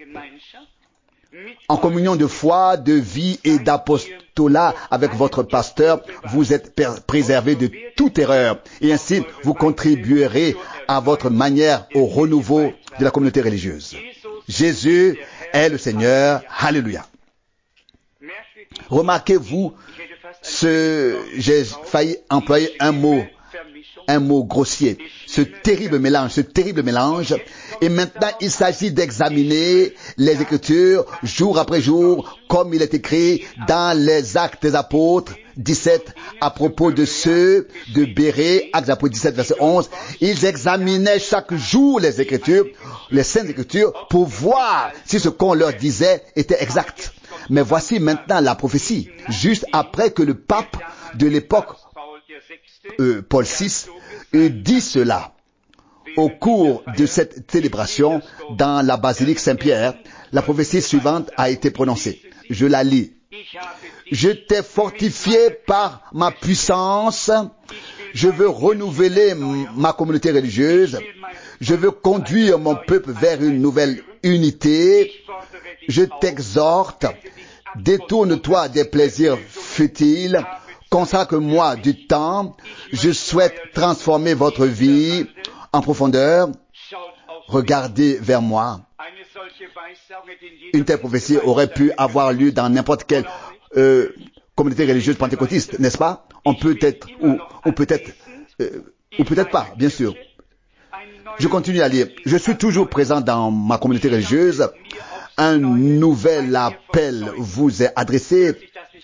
en communion de foi, de vie et d'apostolat avec votre pasteur, vous êtes préservés de toute erreur. Et ainsi, vous contribuerez à votre manière au renouveau de la communauté religieuse. Jésus est le Seigneur. Alléluia. Remarquez-vous, ce, j'ai failli employer un mot, un mot grossier, ce terrible mélange, ce terrible mélange. Et maintenant, il s'agit d'examiner les Écritures jour après jour, comme il est écrit dans les Actes des Apôtres dix-sept, à propos de ceux de Bérée, Actes des Apôtres dix-sept, verset onze. Ils examinaient chaque jour les Écritures, les Saintes Écritures, pour voir si ce qu'on leur disait était exact. Mais voici maintenant la prophétie, juste après que le pape de l'époque, euh, Paul six, eut dit cela. Au cours de cette célébration dans la basilique Saint-Pierre, la prophétie suivante a été prononcée. Je la lis. Je t'ai fortifié par ma puissance. Je veux renouveler ma communauté religieuse. Je veux conduire mon peuple vers une nouvelle unité. Je t'exhorte. Détourne-toi des plaisirs futiles. Consacre-moi du temps. Je souhaite transformer votre vie en profondeur. Regardez vers moi. Une telle prophétie aurait pu avoir lieu dans n'importe quelle euh, communauté religieuse pentecôtiste, n'est-ce pas? On peut être ou, ou peut-être euh, ou peut-être pas, bien sûr. Je continue à lire. Je suis toujours présent dans ma communauté religieuse. Un nouvel appel vous est adressé.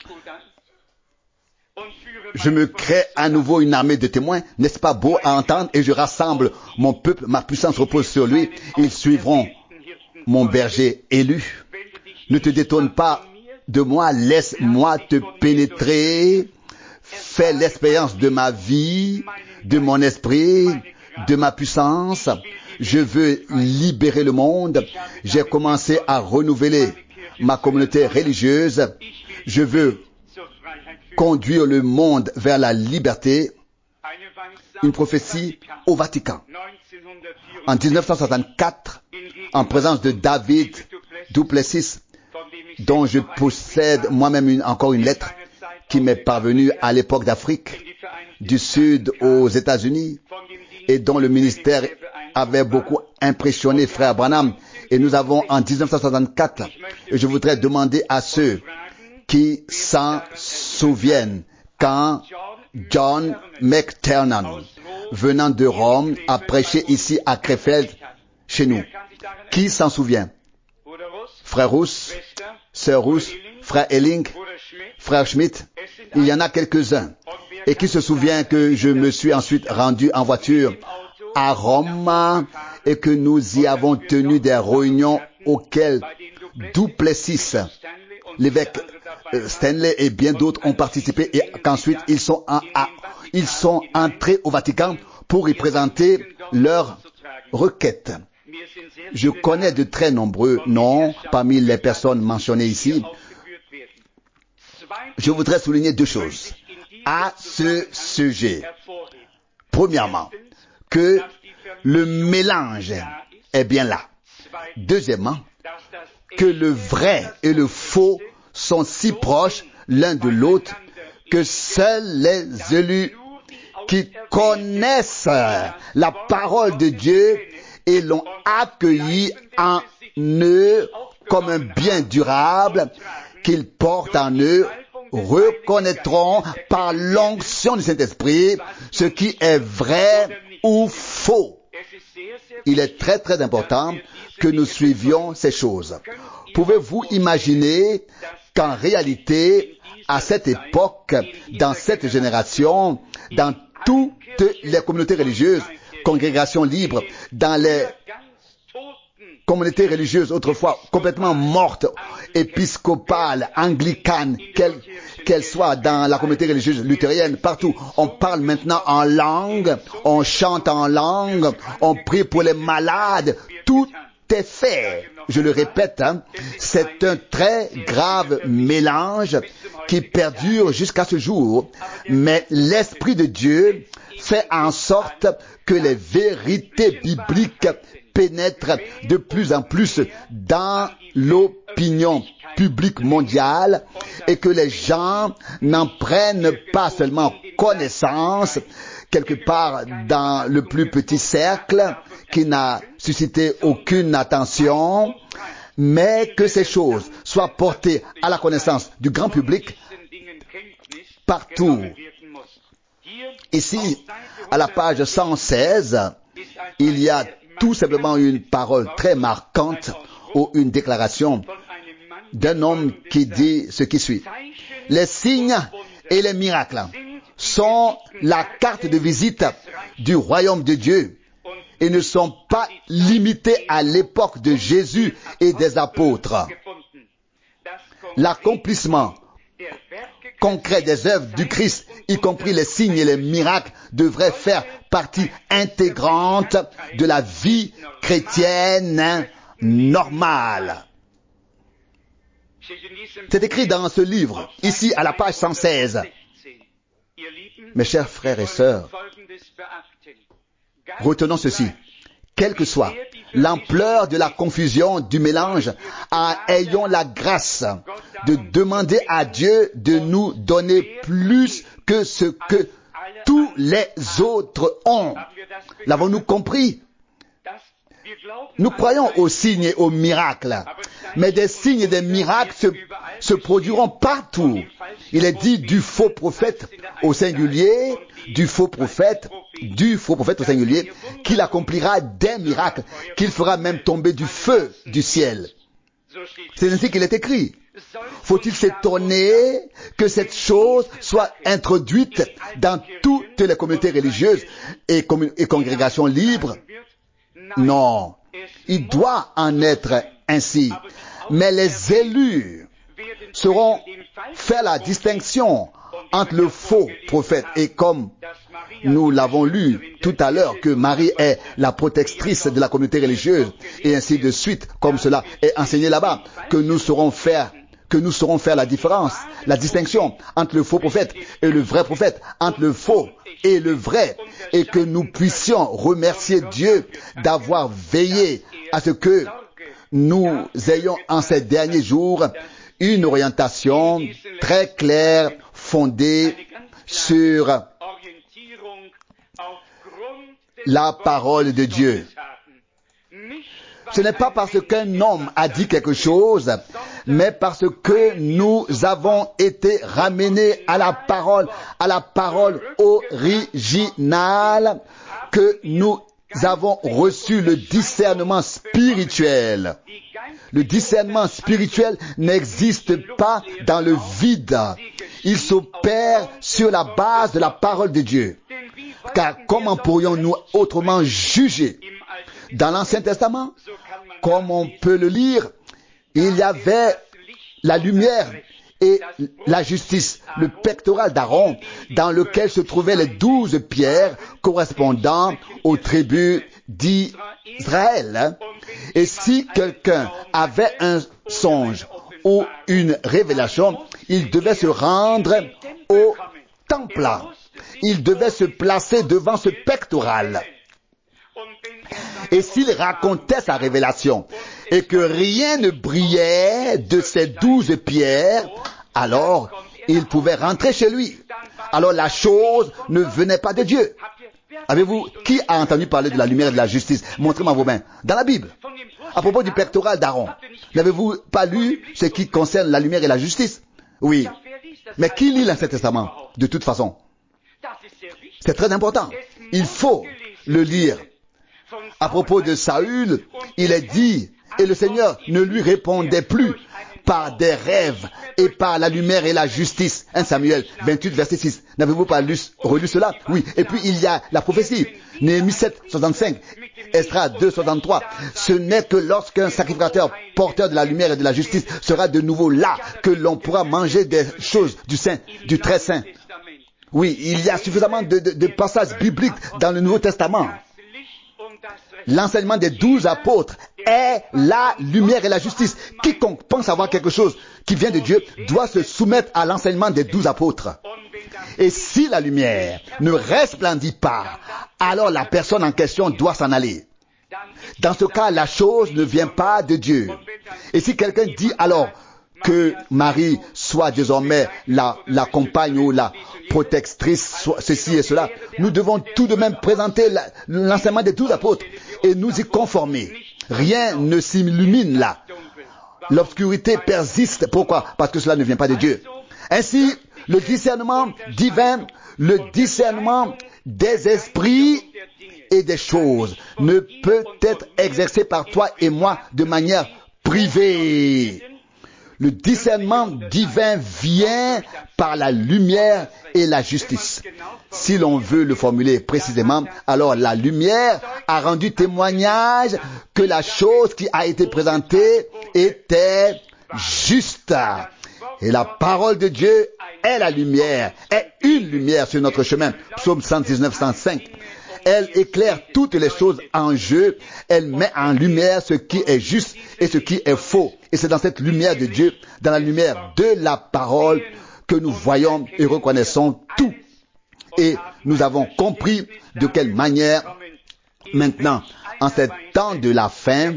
Je me crée à nouveau une armée de témoins, n'est-ce pas beau à entendre? Et je rassemble mon peuple, ma puissance repose sur lui. Ils suivront mon berger élu. Ne te détourne pas de moi, laisse-moi te pénétrer. Fais l'expérience de ma vie, de mon esprit, de ma puissance. Je veux libérer le monde. J'ai commencé à renouveler ma communauté religieuse. Je veux conduire le monde vers la liberté. Une prophétie au Vatican. En dix-neuf cent soixante-quatre, en présence de David Duplessis, dont je possède moi-même une, encore une lettre qui m'est parvenue à l'époque d'Afrique du Sud aux États-Unis et dont le ministère avait beaucoup impressionné Frère Branham. Et nous avons en dix-neuf cent soixante-quatre, et je voudrais demander à ceux qui s'en souviennent quand John McTernan, venant de Rome, a prêché ici à Krefeld, chez nous. Qui s'en souvient? Frère Rousse, Sœur Rousse, Frère Elling, Frère Schmidt, il y en a quelques-uns. Et qui se souvient que je me suis ensuite rendu en voiture à Rome et que nous y avons tenu des réunions auxquelles Duplessis, l'évêque Stanley et bien d'autres ont participé et qu'ensuite ils sont, en, à, ils sont entrés au Vatican pour y présenter leurs requêtes. Je connais de très nombreux noms parmi les personnes mentionnées ici. Je voudrais souligner deux choses à ce sujet. Premièrement, que le mélange est bien là. Deuxièmement, que le vrai et le faux sont si proches l'un de l'autre que seuls les élus qui connaissent la parole de Dieu et l'ont accueilli en eux comme un bien durable qu'ils portent en eux, reconnaîtront par l'onction du Saint-Esprit ce qui est vrai ou faux. Il est très très important que nous suivions ces choses. Pouvez-vous imaginer qu'en réalité, à cette époque, dans cette génération, dans toutes les communautés religieuses, congrégations libres, dans les communautés religieuses autrefois complètement mortes, épiscopales, anglicanes, qu'elles qu'elles soient dans la communauté religieuse luthérienne, partout. On parle maintenant en langue, on chante en langue, on prie pour les malades, tout est fait. Je le répète, hein, c'est un très grave mélange qui perdure jusqu'à ce jour, mais l'Esprit de Dieu fait en sorte que les vérités bibliques pénètrent de plus en plus dans l'opinion publique mondiale et que les gens n'en prennent pas seulement connaissance quelque part dans le plus petit cercle qui n'a suscité aucune attention, mais que ces choses soient portées à la connaissance du grand public partout. Ici, à la page cent seize, il y a tout simplement une parole très marquante ou une déclaration d'un homme qui dit ce qui suit. Les signes et les miracles sont la carte de visite du royaume de Dieu et ne sont pas limités à l'époque de Jésus et des apôtres. L'accomplissement concret des œuvres du Christ, y compris les signes et les miracles, devrait faire partie intégrante de la vie chrétienne normale. C'est écrit dans ce livre, ici à la page cent seize. Mes chers frères et sœurs, retenons ceci. Quelle que soit l'ampleur de la confusion, du mélange, ayons la grâce de demander à Dieu de nous donner plus que ce que tous les autres ont. L'avons-nous compris? Nous croyons aux signes et aux miracles, mais des signes et des miracles se, se produiront partout. Il est dit du faux prophète au singulier, du faux prophète, du faux prophète au singulier, qu'il accomplira des miracles, qu'il fera même tomber du feu du ciel. C'est ainsi qu'il est écrit. Faut-il s'étonner que cette chose soit introduite dans toutes les communautés religieuses et, commun- et congrégations libres? Non, il doit en être ainsi. Mais les élus sauront faire la distinction entre le faux prophète et comme nous l'avons lu tout à l'heure que Marie est la protectrice de la communauté religieuse et ainsi de suite, comme cela est enseigné là-bas, que nous saurons faire que nous saurons faire la différence, la distinction entre le faux prophète et le vrai prophète, entre le faux et le vrai, et que nous puissions remercier Dieu d'avoir veillé à ce que nous ayons en ces derniers jours une orientation très claire, fondée sur la parole de Dieu. Ce n'est pas parce qu'un homme a dit quelque chose, mais parce que nous avons été ramenés à la parole, à la parole originale, que nous avons reçu le discernement spirituel. Le discernement spirituel n'existe pas dans le vide. Il s'opère sur la base de la parole de Dieu. Car comment pourrions-nous autrement juger? Dans l'Ancien Testament, comme on peut le lire, il y avait la lumière et la justice, le pectoral d'Aaron, dans lequel se trouvaient les douze pierres correspondant aux tribus d'Israël. Et si quelqu'un avait un songe ou une révélation, il devait se rendre au temple. Il devait se placer devant ce pectoral. Et s'il racontait sa révélation et que rien ne brillait de ces douze pierres, alors il pouvait rentrer chez lui. Alors la chose ne venait pas de Dieu. Avez-vous, qui a entendu parler de la lumière et de la justice? Montrez-moi vos mains. Dans la Bible. À propos du pectoral d'Aaron. N'avez-vous pas lu ce qui concerne la lumière et la justice? Oui. Mais qui lit l'Ancien Testament? De toute façon. C'est très important. Il faut le lire. À propos de Saül, il est dit, et le Seigneur ne lui répondait plus par des rêves et par la lumière et la justice. un Samuel vingt-huit, verset six. N'avez-vous pas lu, relu cela? Oui. Et puis il y a la prophétie. Néhémie sept, soixante-cinq. Esdras deux, soixante-trois. Ce n'est que lorsqu'un sacrificateur porteur de la lumière et de la justice sera de nouveau là que l'on pourra manger des choses du saint, du très saint. Oui, il y a suffisamment de, de, de passages bibliques dans le Nouveau Testament. L'enseignement des douze apôtres est la lumière et la justice. Quiconque pense avoir quelque chose qui vient de Dieu doit se soumettre à l'enseignement des douze apôtres. Et si la lumière ne resplendit pas, alors la personne en question doit s'en aller. Dans ce cas, la chose ne vient pas de Dieu. Et si quelqu'un dit alors que Marie soit désormais la, la compagne ou la protectrice, soit ceci et cela, nous devons tout de même présenter la, l'enseignement des douze apôtres et nous y conformer. Rien ne s'illumine là. L'obscurité persiste. Pourquoi? Parce que cela ne vient pas de Dieu. Ainsi, le discernement divin, le discernement des esprits et des choses ne peut être exercé par toi et moi de manière privée. Le discernement divin vient par la lumière et la justice. Si l'on veut le formuler précisément, alors la lumière a rendu témoignage que la chose qui a été présentée était juste. Et la parole de Dieu est la lumière, est une lumière sur notre chemin. Psaume cent dix-neuf, cent cinq. Elle éclaire toutes les choses en jeu. Elle met en lumière ce qui est juste et ce qui est faux. Et c'est dans cette lumière de Dieu, dans la lumière de la parole, que nous voyons et reconnaissons tout. Et nous avons compris de quelle manière, maintenant, en ces temps de la fin,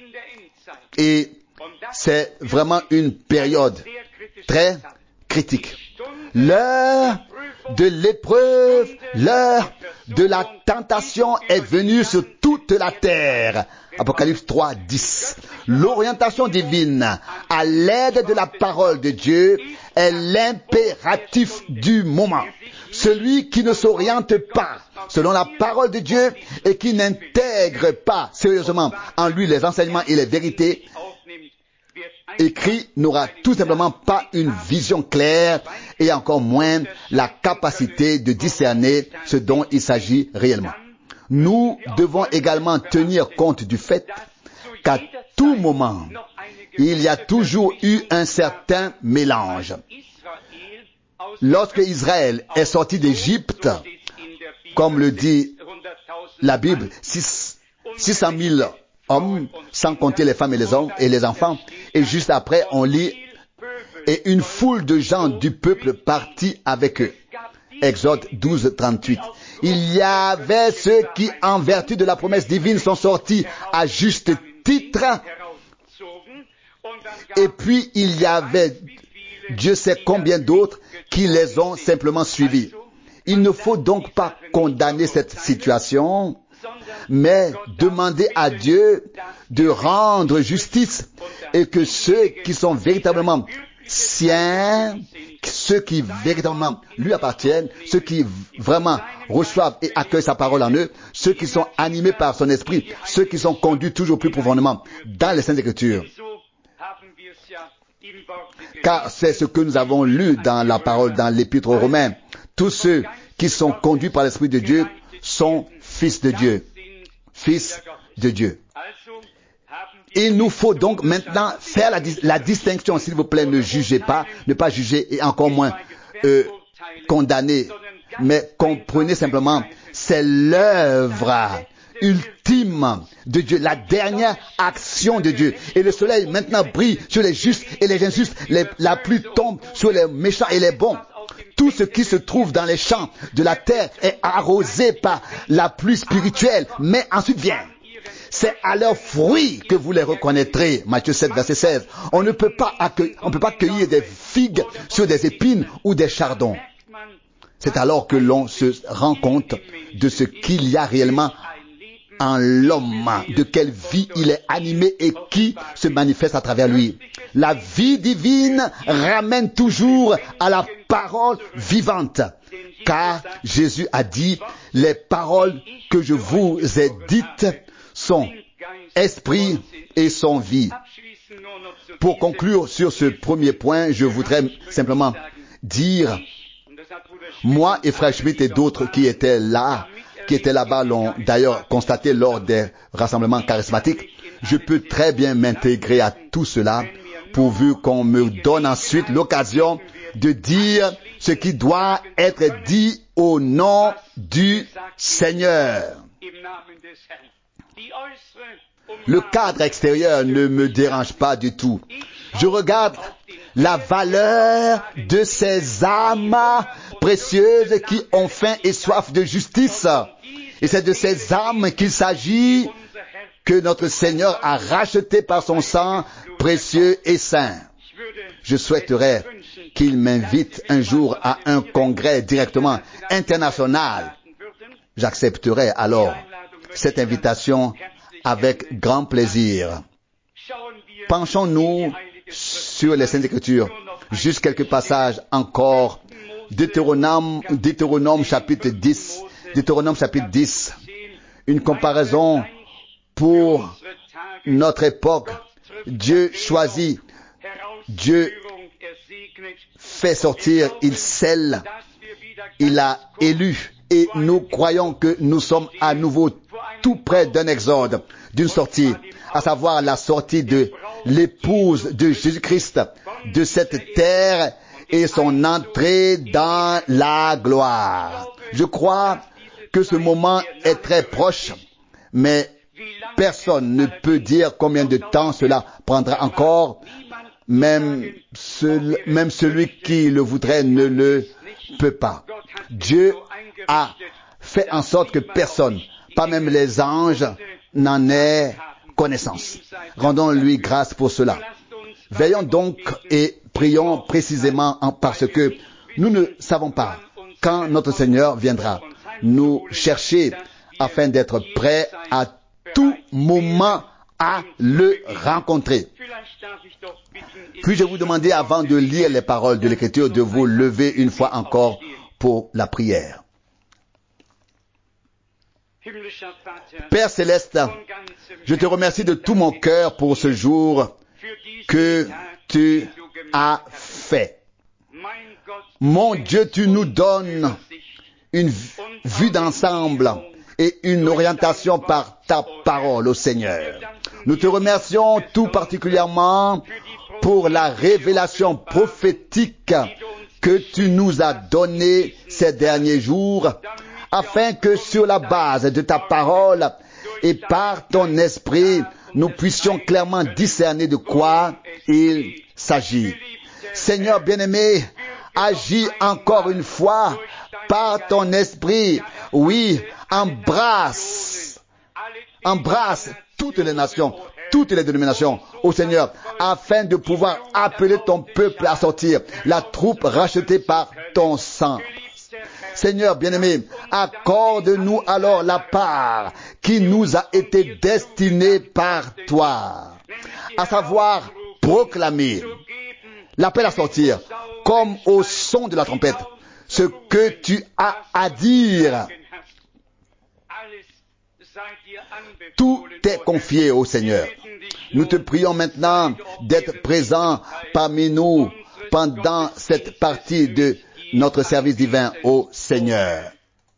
et c'est vraiment une période très critique. L'heure de l'épreuve, l'heure de la tentation est venue sur toute la terre. Apocalypse trois, dix. L'orientation divine à l'aide de la parole de Dieu est l'impératif du moment. Celui qui ne s'oriente pas selon la parole de Dieu et qui n'intègre pas sérieusement en lui les enseignements et les vérités écrits n'aura tout simplement pas une vision claire et encore moins la capacité de discerner ce dont il s'agit réellement. Nous devons également tenir compte du fait qu'à tout moment, il y a toujours eu un certain mélange. Lorsque Israël est sorti d'Égypte, comme le dit la Bible, six cent mille hommes, sans compter les femmes et les hommes et les enfants, et juste après on lit et une foule de gens du peuple partit avec eux. Exode douze, trente-huit. Il y avait ceux qui, en vertu de la promesse divine, sont sortis à juste titre. Et puis, il y avait, Dieu sait combien d'autres, qui les ont simplement suivis. Il ne faut donc pas condamner cette situation, mais demander à Dieu de rendre justice et que ceux qui sont véritablement siens, ceux qui véritablement lui appartiennent, ceux qui vraiment reçoivent et accueillent sa parole en eux, ceux qui sont animés par son esprit, ceux qui sont conduits toujours plus profondément dans les Saintes Écritures. Car c'est ce que nous avons lu dans la parole, dans l'Épître aux Romains. Tous ceux qui sont conduits par l'Esprit de Dieu sont fils de Dieu. Fils de Dieu. Il nous faut donc maintenant faire la, la distinction, s'il vous plaît, ne jugez pas, ne pas juger et encore moins euh, condamner, mais comprenez simplement, c'est l'œuvre ultime de Dieu, la dernière action de Dieu. Et le soleil maintenant brille sur les justes et les injustes, les, la pluie tombe sur les méchants et les bons. Tout ce qui se trouve dans les champs de la terre est arrosé par la pluie spirituelle, mais ensuite vient. C'est à leurs fruits que vous les reconnaîtrez. Matthieu sept, verset seize. On ne peut pas accueillir, on ne peut pas cueillir des figues sur des épines ou des chardons. C'est alors que l'on se rend compte de ce qu'il y a réellement en l'homme, de quelle vie il est animé et qui se manifeste à travers lui. La vie divine ramène toujours à la parole vivante. Car Jésus a dit, les paroles que je vous ai dites sont esprit et son vie. Pour conclure sur ce premier point, je voudrais simplement dire, moi et Frère Schmitt et d'autres qui étaient là, qui étaient là-bas, l'ont d'ailleurs constaté lors des rassemblements charismatiques, je peux très bien m'intégrer à tout cela, pourvu qu'on me donne ensuite l'occasion de dire ce qui doit être dit au nom du Seigneur. Le cadre extérieur ne me dérange pas du tout. Je regarde la valeur de ces âmes précieuses qui ont faim et soif de justice. Et c'est de ces âmes qu'il s'agit que notre Seigneur a racheté par son sang précieux et saint. Je souhaiterais qu'il m'invite un jour à un congrès directement international. J'accepterai alors cette invitation avec grand plaisir. Penchons-nous sur les Saintes Écritures. Juste quelques passages encore. Deutéronome, Deutéronome chapitre dix. Deutéronome chapitre dix. Une comparaison pour notre époque. Dieu choisit. Dieu fait sortir. Il scelle. Il a élu. Et nous croyons que nous sommes à nouveau tout près d'un exode, d'une sortie, à savoir la sortie de l'épouse de Jésus-Christ, de cette terre et son entrée dans la gloire. Je crois que ce moment est très proche, mais personne ne peut dire combien de temps cela prendra encore. Même, seul, même celui qui le voudrait ne le peut pas. Dieu a fait en sorte que personne, pas même les anges, n'en ait connaissance. Rendons-lui grâce pour cela. Veillons donc et prions précisément parce que nous ne savons pas quand notre Seigneur viendra nous chercher afin d'être prêts à tout moment à le rencontrer. Puis-je vous demander, avant de lire les paroles de l'Écriture, de vous lever une fois encore pour la prière. Père Céleste, je te remercie de tout mon cœur pour ce jour que tu as fait. Mon Dieu, tu nous donnes une vue d'ensemble et une orientation par ta parole, ô Seigneur. Nous te remercions tout particulièrement pour la révélation prophétique que tu nous as donnée ces derniers jours, afin que sur la base de ta parole et par ton esprit, nous puissions clairement discerner de quoi il s'agit. Seigneur bien-aimé, agis encore une fois par ton esprit. Oui, embrasse, embrasse toutes les nations, toutes les dénominations, ô Seigneur, afin de pouvoir appeler ton peuple à sortir, la troupe rachetée par ton sang. Seigneur bien-aimé, accorde-nous alors la part qui nous a été destinée par toi, à savoir proclamer l'appel à sortir, comme au son de la trompette, ce que tu as à dire. Tout est confié au Seigneur. Nous te prions maintenant d'être présent parmi nous pendant cette partie de notre service divin au Seigneur.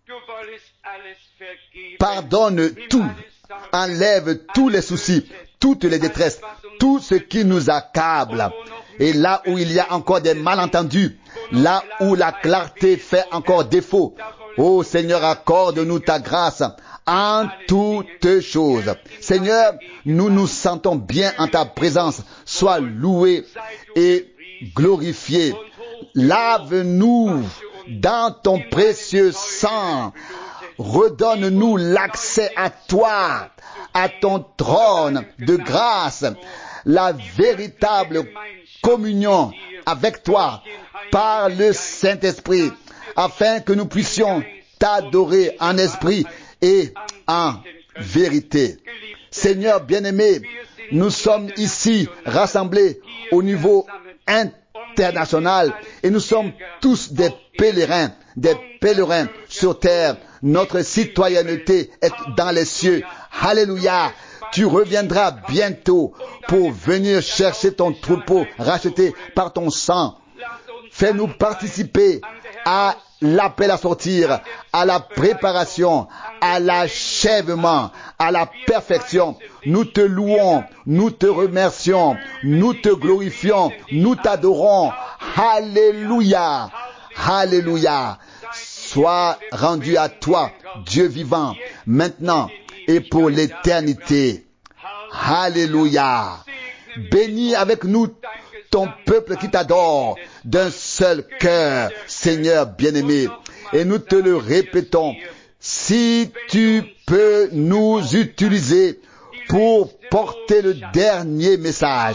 Pardonne tout, enlève tous les soucis, toutes les détresses, tout ce qui nous accable. Et là où il y a encore des malentendus, là où la clarté fait encore défaut, ô Seigneur, accorde-nous ta grâce en toutes choses. Seigneur, nous nous sentons bien en ta présence. Sois loué et glorifié. Lave-nous dans ton précieux sang. Redonne-nous l'accès à toi, à ton trône de grâce, la véritable communion avec toi par le Saint-Esprit, afin que nous puissions t'adorer en esprit et en vérité. Seigneur bien-aimé, nous sommes ici rassemblés au niveau international et nous sommes tous des pèlerins, des pèlerins sur terre. Notre citoyenneté est dans les cieux. Alléluia. tu reviendras bientôt pour venir chercher ton troupeau racheté par ton sang. Fais-nous participer à l'appel à sortir, à la préparation, à l'achèvement, à la perfection. Nous te louons, nous te remercions, nous te glorifions, nous t'adorons. Alléluia, alléluia. Sois rendu à toi, Dieu vivant, maintenant et pour l'éternité. Alléluia. Bénis avec nous ton peuple qui t'adore d'un seul cœur, Seigneur bien-aimé. Et nous te le répétons, si tu peux nous utiliser pour porter le dernier message,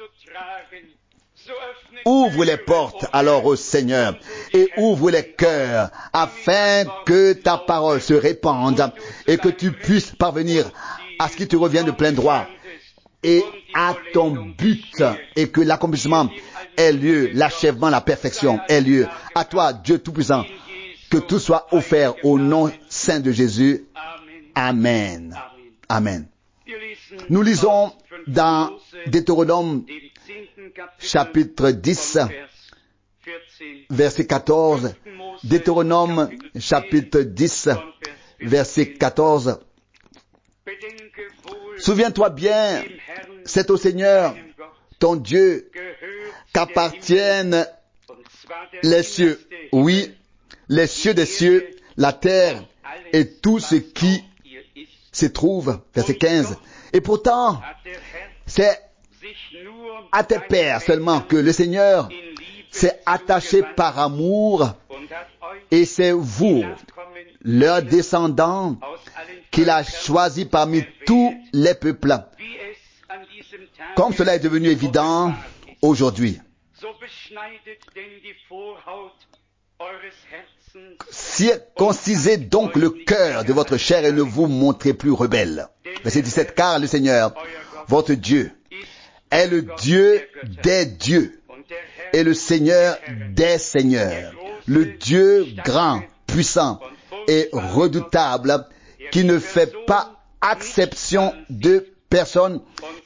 ouvre les portes alors au Seigneur et ouvre les cœurs afin que ta parole se répande et que tu puisses parvenir à ce qui te revient de plein droit et à ton but et que l'accomplissement ait lieu, l'achèvement, la perfection ait lieu. À toi, Dieu Tout-Puissant, que tout soit offert au nom saint de Jésus. Amen. Amen. Nous lisons dans Deutéronome chapitre dix, verset quatorze. Deutéronome chapitre dix, verset quatorze. Souviens-toi bien, c'est au Seigneur, ton Dieu, qu'appartiennent les cieux, oui, les cieux des cieux, la terre et tout ce qui se trouve. Verset quinze. Et pourtant, c'est à tes pères seulement que le Seigneur s'est attaché par amour, et c'est vous, leurs descendants, qu'il a choisi parmi tous les peuples. Comme cela est devenu évident aujourd'hui. Circoncisez donc le cœur de votre chair et ne vous montrez plus rebelle. Verset dix-sept. Car le Seigneur, votre Dieu, est le Dieu des dieux et le Seigneur des seigneurs, le Dieu grand, puissant et redoutable, qui ne fait pas acception de personne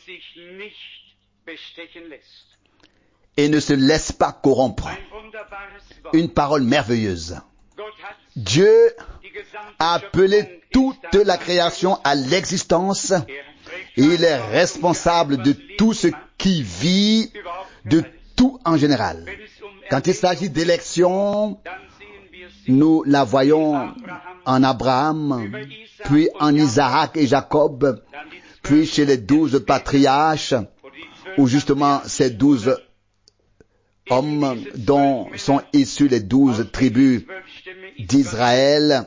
et ne se laisse pas corrompre. Une parole merveilleuse. Dieu a appelé toute la création à l'existence et il est responsable de tout ce qui vit, de tout en général. Quand il s'agit d'élection, nous la voyons en Abraham, puis en Isaac et Jacob, puis chez les douze patriarches, où justement ces douze hommes dont sont issus les douze tribus d'Israël.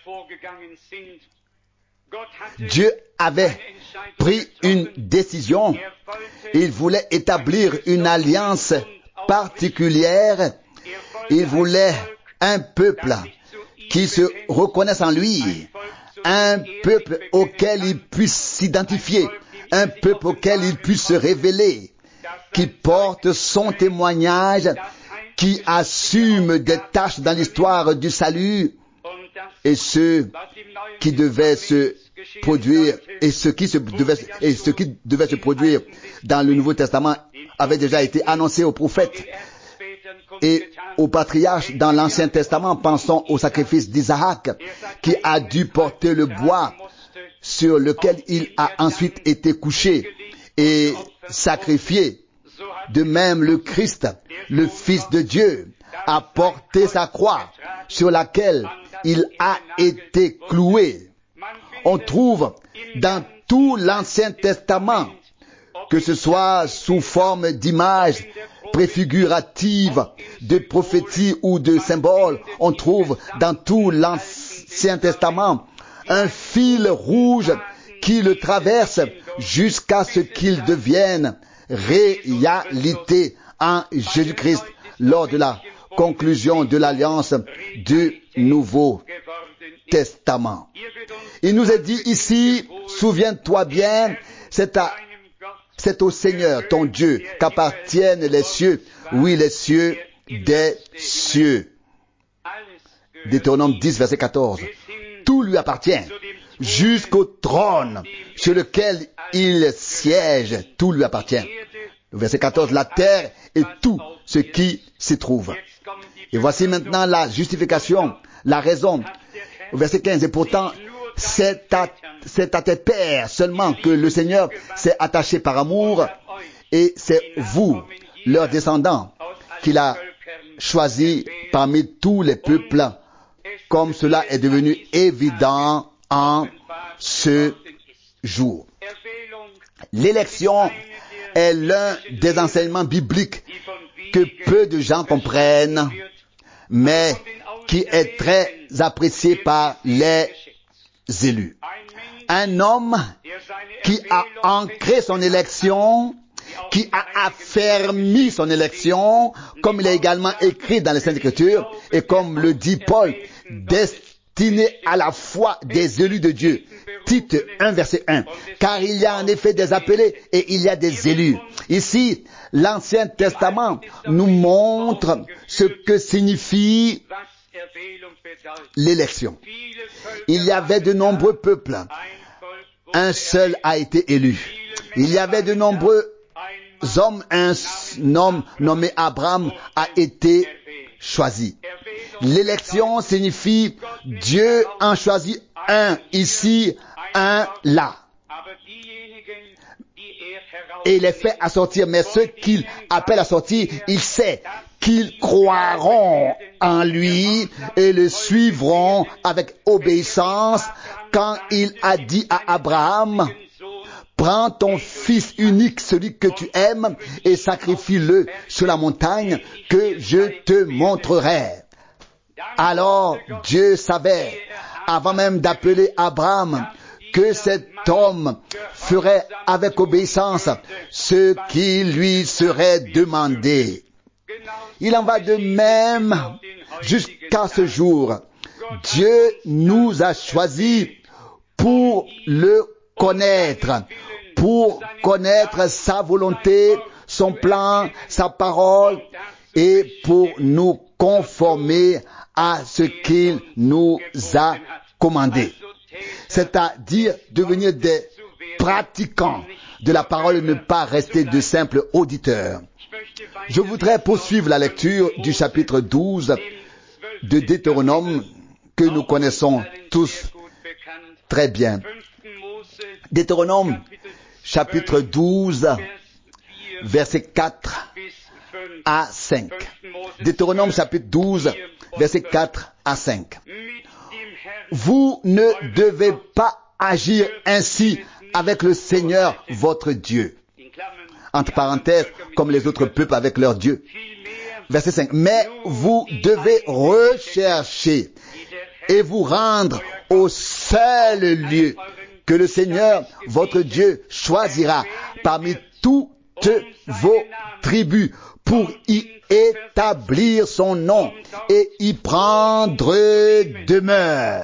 Dieu avait pris une décision. Il voulait établir une alliance particulière. Il voulait un peuple qui se reconnaisse en lui, un peuple auquel il puisse s'identifier, un peuple auquel il puisse se révéler, qui porte son témoignage, qui assume des tâches dans l'histoire du salut, et ceux qui devaient se produire, et ce qui se devait, et ce qui devait se produire dans le Nouveau Testament avait déjà été annoncé aux prophètes et aux patriarches dans l'Ancien Testament. Pensons au sacrifice d'Isaac, qui a dû porter le bois sur lequel il a ensuite été couché et sacrifié. De même, le Christ, le Fils de Dieu, a porté sa croix sur laquelle il a été cloué. On trouve dans tout l'Ancien Testament, que ce soit sous forme d'images préfiguratives, de prophéties ou de symboles, on trouve dans tout l'Ancien Testament un fil rouge qui le traverse jusqu'à ce qu'il devienne réalité en Jésus-Christ lors de la conclusion de l'alliance du Nouveau Testament. Il nous est dit ici, souviens-toi bien, c'est à, c'est au Seigneur, ton Dieu, qu'appartiennent les cieux, oui, les cieux des cieux. Deutéronome dix, verset quatorze. Tout lui appartient. jusqu'au trône sur lequel il siège. Tout lui appartient. Le verset quatorze, la terre et tout ce qui s'y trouve. Et voici maintenant la justification, la raison. Au verset quinze, et pourtant, c'est à, c'est à tes pères seulement que le Seigneur s'est attaché par amour, et c'est vous, leurs descendants, qu'il a choisi parmi tous les peuples, comme cela est devenu évident en ce jour. L'élection est l'un des enseignements bibliques que peu de gens comprennent, mais qui est très apprécié par les élus. Un homme qui a ancré son élection, qui a affermi son élection, comme il est également écrit dans les Saintes Écritures, et comme le dit Paul, destiné à la foi des élus de Dieu. Tite un, verset un. Car il y a en effet des appelés et il y a des élus. Ici, l'Ancien Testament nous montre ce que signifie l'élection. Il y avait de nombreux peuples. Un seul a été élu. Il y avait de nombreux hommes. Un homme nommé Abraham a été choisi. L'élection signifie Dieu en choisit un ici, un là. Et il les fait à sortir. Mais ceux qu'il appelle à sortir, il sait qu'ils croiront en lui et le suivront avec obéissance quand il a dit à Abraham, prends ton fils unique, celui que tu aimes, et sacrifie-le sur la montagne que je te montrerai. Alors Dieu savait, avant même d'appeler Abraham, que cet homme ferait avec obéissance ce qui lui serait demandé. Il en va de même jusqu'à ce jour. Dieu nous a choisis pour le connaître, pour connaître sa volonté, son plan, sa parole, et pour nous conformer à ce qu'il nous a commandé. C'est-à-dire devenir des pratiquants de la parole et ne pas rester de simples auditeurs. Je voudrais poursuivre la lecture du chapitre douze de Deutéronome que nous connaissons tous très bien. Deutéronome chapitre douze, versets quatre à cinq. Deutéronome chapitre douze, versets quatre à cinq. Vous ne devez pas agir ainsi avec le Seigneur votre Dieu. Entre parenthèses, comme les autres peuples avec leur Dieu. Verset cinq. Mais vous devez rechercher et vous rendre au seul lieu que le Seigneur votre Dieu choisira parmi toutes vos tribus pour y établir son nom et y prendre demeure.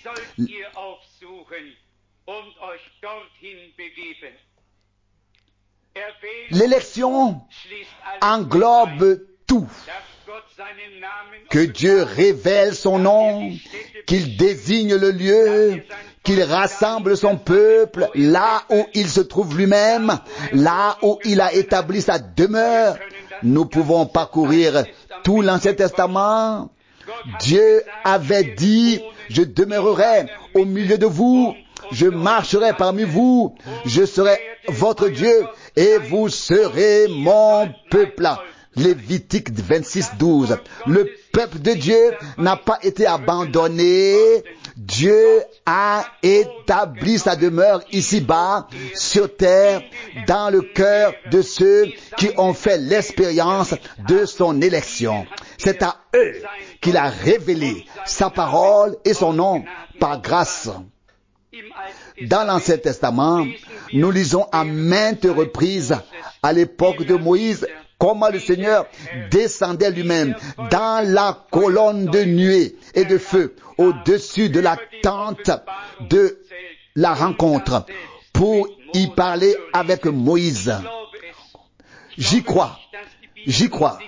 L'élection englobe tout. Que Dieu révèle son nom, qu'il désigne le lieu, qu'il rassemble son peuple là où il se trouve lui-même, là où il a établi sa demeure. Nous pouvons parcourir tout l'Ancien Testament. Dieu avait dit, je demeurerai au milieu de vous, je marcherai parmi vous, je serai votre Dieu et vous serez mon peuple. Lévitique vingt-six, douze. Le peuple de Dieu n'a pas été abandonné. Dieu a établi sa demeure ici-bas, sur terre, dans le cœur de ceux qui ont fait l'expérience de son élection. C'est à eux qu'il a révélé sa parole et son nom par grâce. Dans l'Ancien Testament, nous lisons à maintes reprises, à l'époque de Moïse, comment le Seigneur descendait lui-même dans la colonne de nuée et de feu au-dessus de la tente de la rencontre pour y parler avec Moïse. J'y crois, j'y crois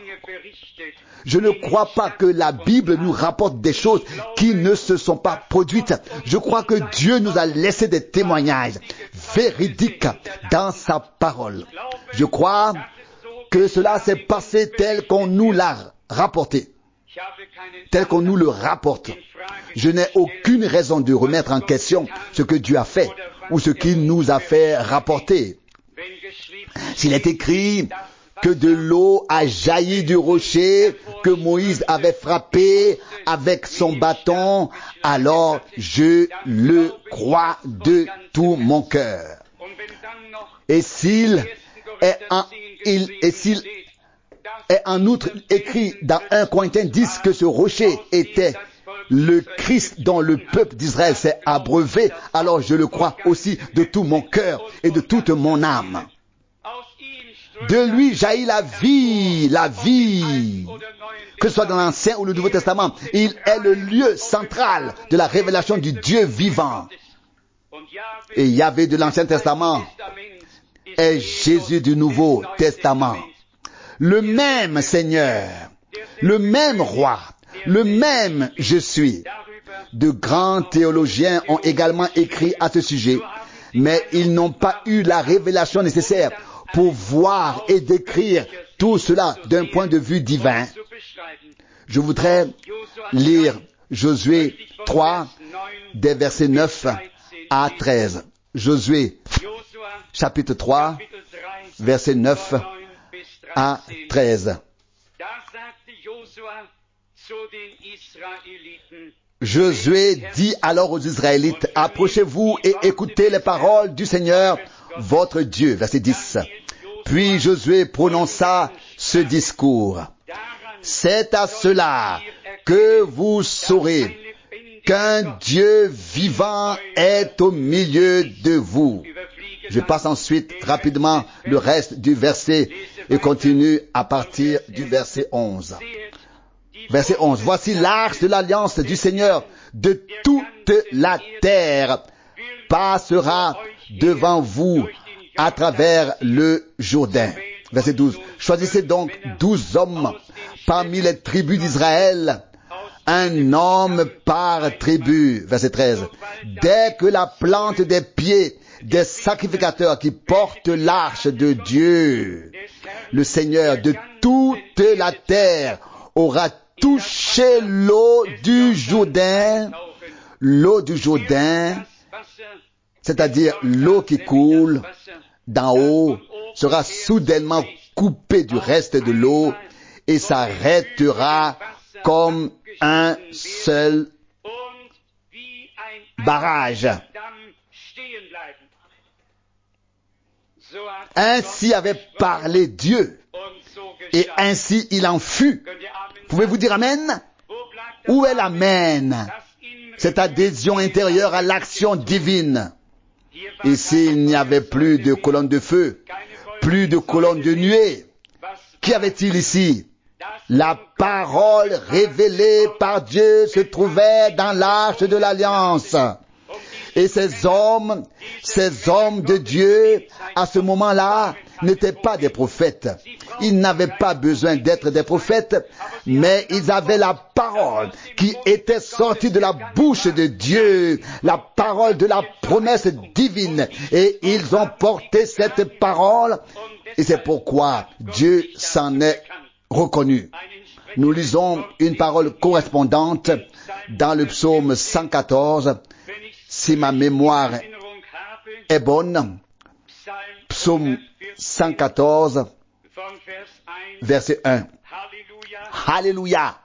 Je ne crois pas que la Bible nous rapporte des choses qui ne se sont pas produites. Je crois que Dieu nous a laissé des témoignages véridiques dans sa parole. Je crois que cela s'est passé tel qu'on nous l'a rapporté, tel qu'on nous le rapporte. Je n'ai aucune raison de remettre en question ce que Dieu a fait ou ce qu'il nous a fait rapporter. S'il est écrit que de l'eau a jailli du rocher que Moïse avait frappé avec son bâton, alors je le crois de tout mon cœur. Et s'il est en, il, et s'il est en outre écrit dans premier Corinthiens dix que ce rocher était le Christ dont le peuple d'Israël s'est abreuvé, alors je le crois aussi de tout mon cœur et de toute mon âme. De lui jaillit la vie, la vie, que ce soit dans l'Ancien ou le Nouveau Testament. Il est le lieu central de la révélation du Dieu vivant. Et Yahvé de l'Ancien Testament est Jésus du Nouveau Testament. Le même Seigneur, le même Roi, le même je suis. De grands théologiens ont également écrit à ce sujet, mais ils n'ont pas eu la révélation nécessaire pour voir et décrire tout cela d'un point de vue divin. Je voudrais lire Josué trois, des versets neuf à treize. Josué, chapitre trois, versets neuf à treize. Josué dit alors aux Israélites, approchez-vous et écoutez les paroles du Seigneur, votre Dieu. Verset dix. Puis Josué prononça ce discours. C'est à cela que vous saurez qu'un Dieu vivant est au milieu de vous. Je passe ensuite rapidement le reste du verset et continue à partir du verset onze. Verset onze. Voici l'arche de l'alliance du Seigneur de toute la terre passera devant vous à travers le Jourdain. Verset douze. Choisissez donc douze hommes parmi les tribus d'Israël, un homme par tribu. Verset treize. Dès que la plante des pieds des sacrificateurs qui portent l'arche de Dieu, le Seigneur de toute la terre aura touché l'eau du Jourdain, l'eau du Jourdain, c'est-à-dire l'eau qui coule d'en haut, sera soudainement coupée du reste de l'eau et s'arrêtera comme un seul barrage. Ainsi avait parlé Dieu, et ainsi il en fut. Pouvez-vous dire Amen? Où est l'Amen? Cette adhésion intérieure à l'action divine. Ici, il n'y avait plus de colonne de feu, plus de colonne de nuée. Qu'y avait-il ici? La parole révélée par Dieu se trouvait dans l'arche de l'alliance. Et ces hommes, ces hommes de Dieu, à ce moment-là, n'étaient pas des prophètes. Ils n'avaient pas besoin d'être des prophètes, mais ils avaient la parole qui était sortie de la bouche de Dieu, la parole de la promesse divine. Et ils ont porté cette parole, et c'est pourquoi Dieu s'en est reconnu. Nous lisons une parole correspondante dans le psaume cent quatorze, si ma mémoire est bonne. Psaume cent quatorze, verset un. Alléluia.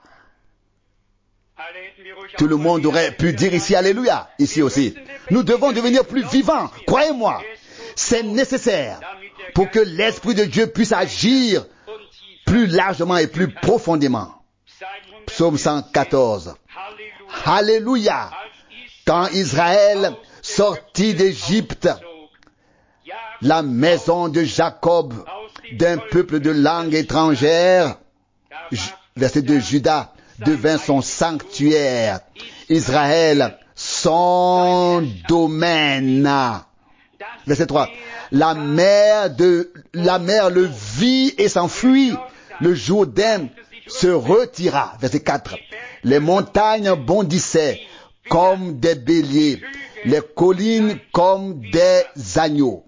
Tout le monde aurait pu dire ici Alléluia, ici aussi. Nous devons devenir plus vivants, croyez-moi. C'est nécessaire pour que l'Esprit de Dieu puisse agir plus largement et plus profondément. Psaume cent quatorze. Alléluia. Quand Israël sortit d'Égypte, la maison de Jacob, d'un peuple de langue étrangère, verset deux, Juda devint son sanctuaire, Israël son domaine. Verset trois, la mer de, la mer le vit et s'enfuit, le Jourdain se retira. Verset quatre. Les montagnes bondissaient comme des béliers, les collines comme des agneaux.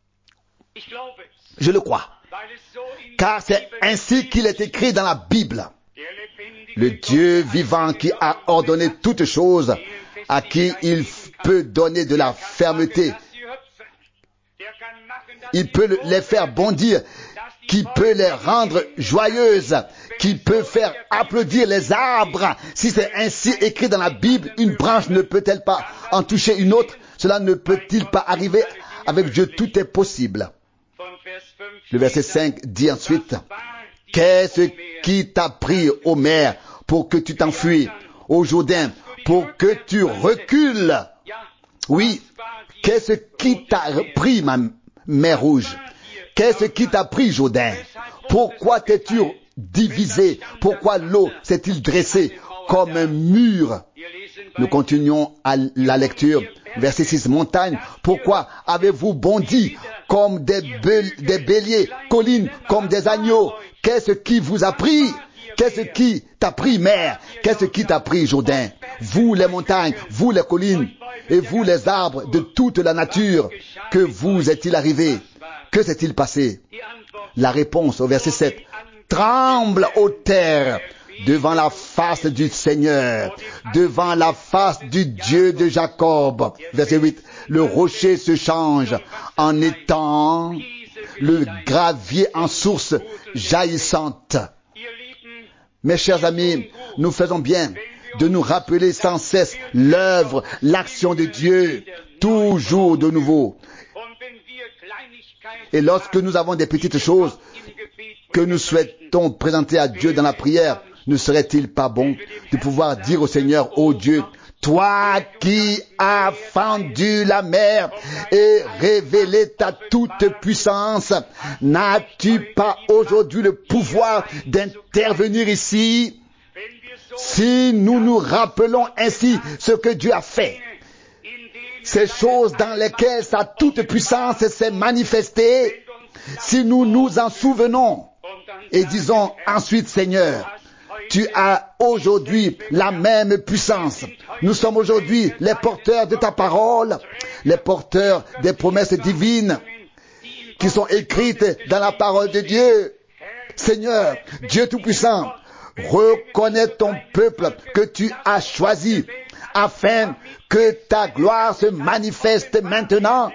Je le crois. Car c'est ainsi qu'il est écrit dans la Bible. Le Dieu vivant qui a ordonné toutes choses, à qui il peut donner de la fermeté, il peut les faire bondir, qui peut les rendre joyeuses, qui peut faire applaudir les arbres. Si c'est ainsi écrit dans la Bible, une branche ne peut-elle pas en toucher une autre? Cela ne peut-il pas arriver avec Dieu? Tout est possible. Le verset cinq dit ensuite, « Qu'est-ce qui t'a pris, ô mer, pour que tu t'enfuis, ô Jourdain, pour que tu recules? » Oui, qu'est-ce qui t'a pris, ma mer rouge? Qu'est-ce qui t'a pris, Jourdain? Pourquoi t'es-tu divisé? Pourquoi l'eau s'est-il dressée comme un mur? Nous continuons à la lecture. Verset six. Montagne, pourquoi avez-vous bondi comme des, be- des béliers, collines comme des agneaux? Qu'est-ce qui vous a pris? Qu'est-ce qui t'a pris, mer? Qu'est-ce qui t'a pris, Jourdain? Vous les montagnes, vous les collines, et vous les arbres de toute la nature, que vous est-il arrivé? Que s'est-il passé? La réponse au verset sept. Tremble, ô terre, devant la face du Seigneur, devant la face du Dieu de Jacob. Verset huit. Le rocher se change en étang, le gravier en source jaillissante. Mes chers amis, nous faisons bien de nous rappeler sans cesse l'œuvre, l'action de Dieu, toujours de nouveau. Et lorsque nous avons des petites choses que nous souhaitons présenter à Dieu dans la prière, ne serait-il pas bon de pouvoir dire au Seigneur, ô Dieu, toi qui as fendu la mer et révélé ta toute puissance, n'as-tu pas aujourd'hui le pouvoir d'intervenir ici? Si nous nous rappelons ainsi ce que Dieu a fait, ces choses dans lesquelles sa toute puissance s'est manifestée, si nous nous en souvenons et disons ensuite, Seigneur, tu as aujourd'hui la même puissance. Nous sommes aujourd'hui les porteurs de ta parole, les porteurs des promesses divines qui sont écrites dans la parole de Dieu. Seigneur, Dieu Tout-Puissant, reconnais ton peuple que tu as choisi afin que ta gloire se manifeste maintenant.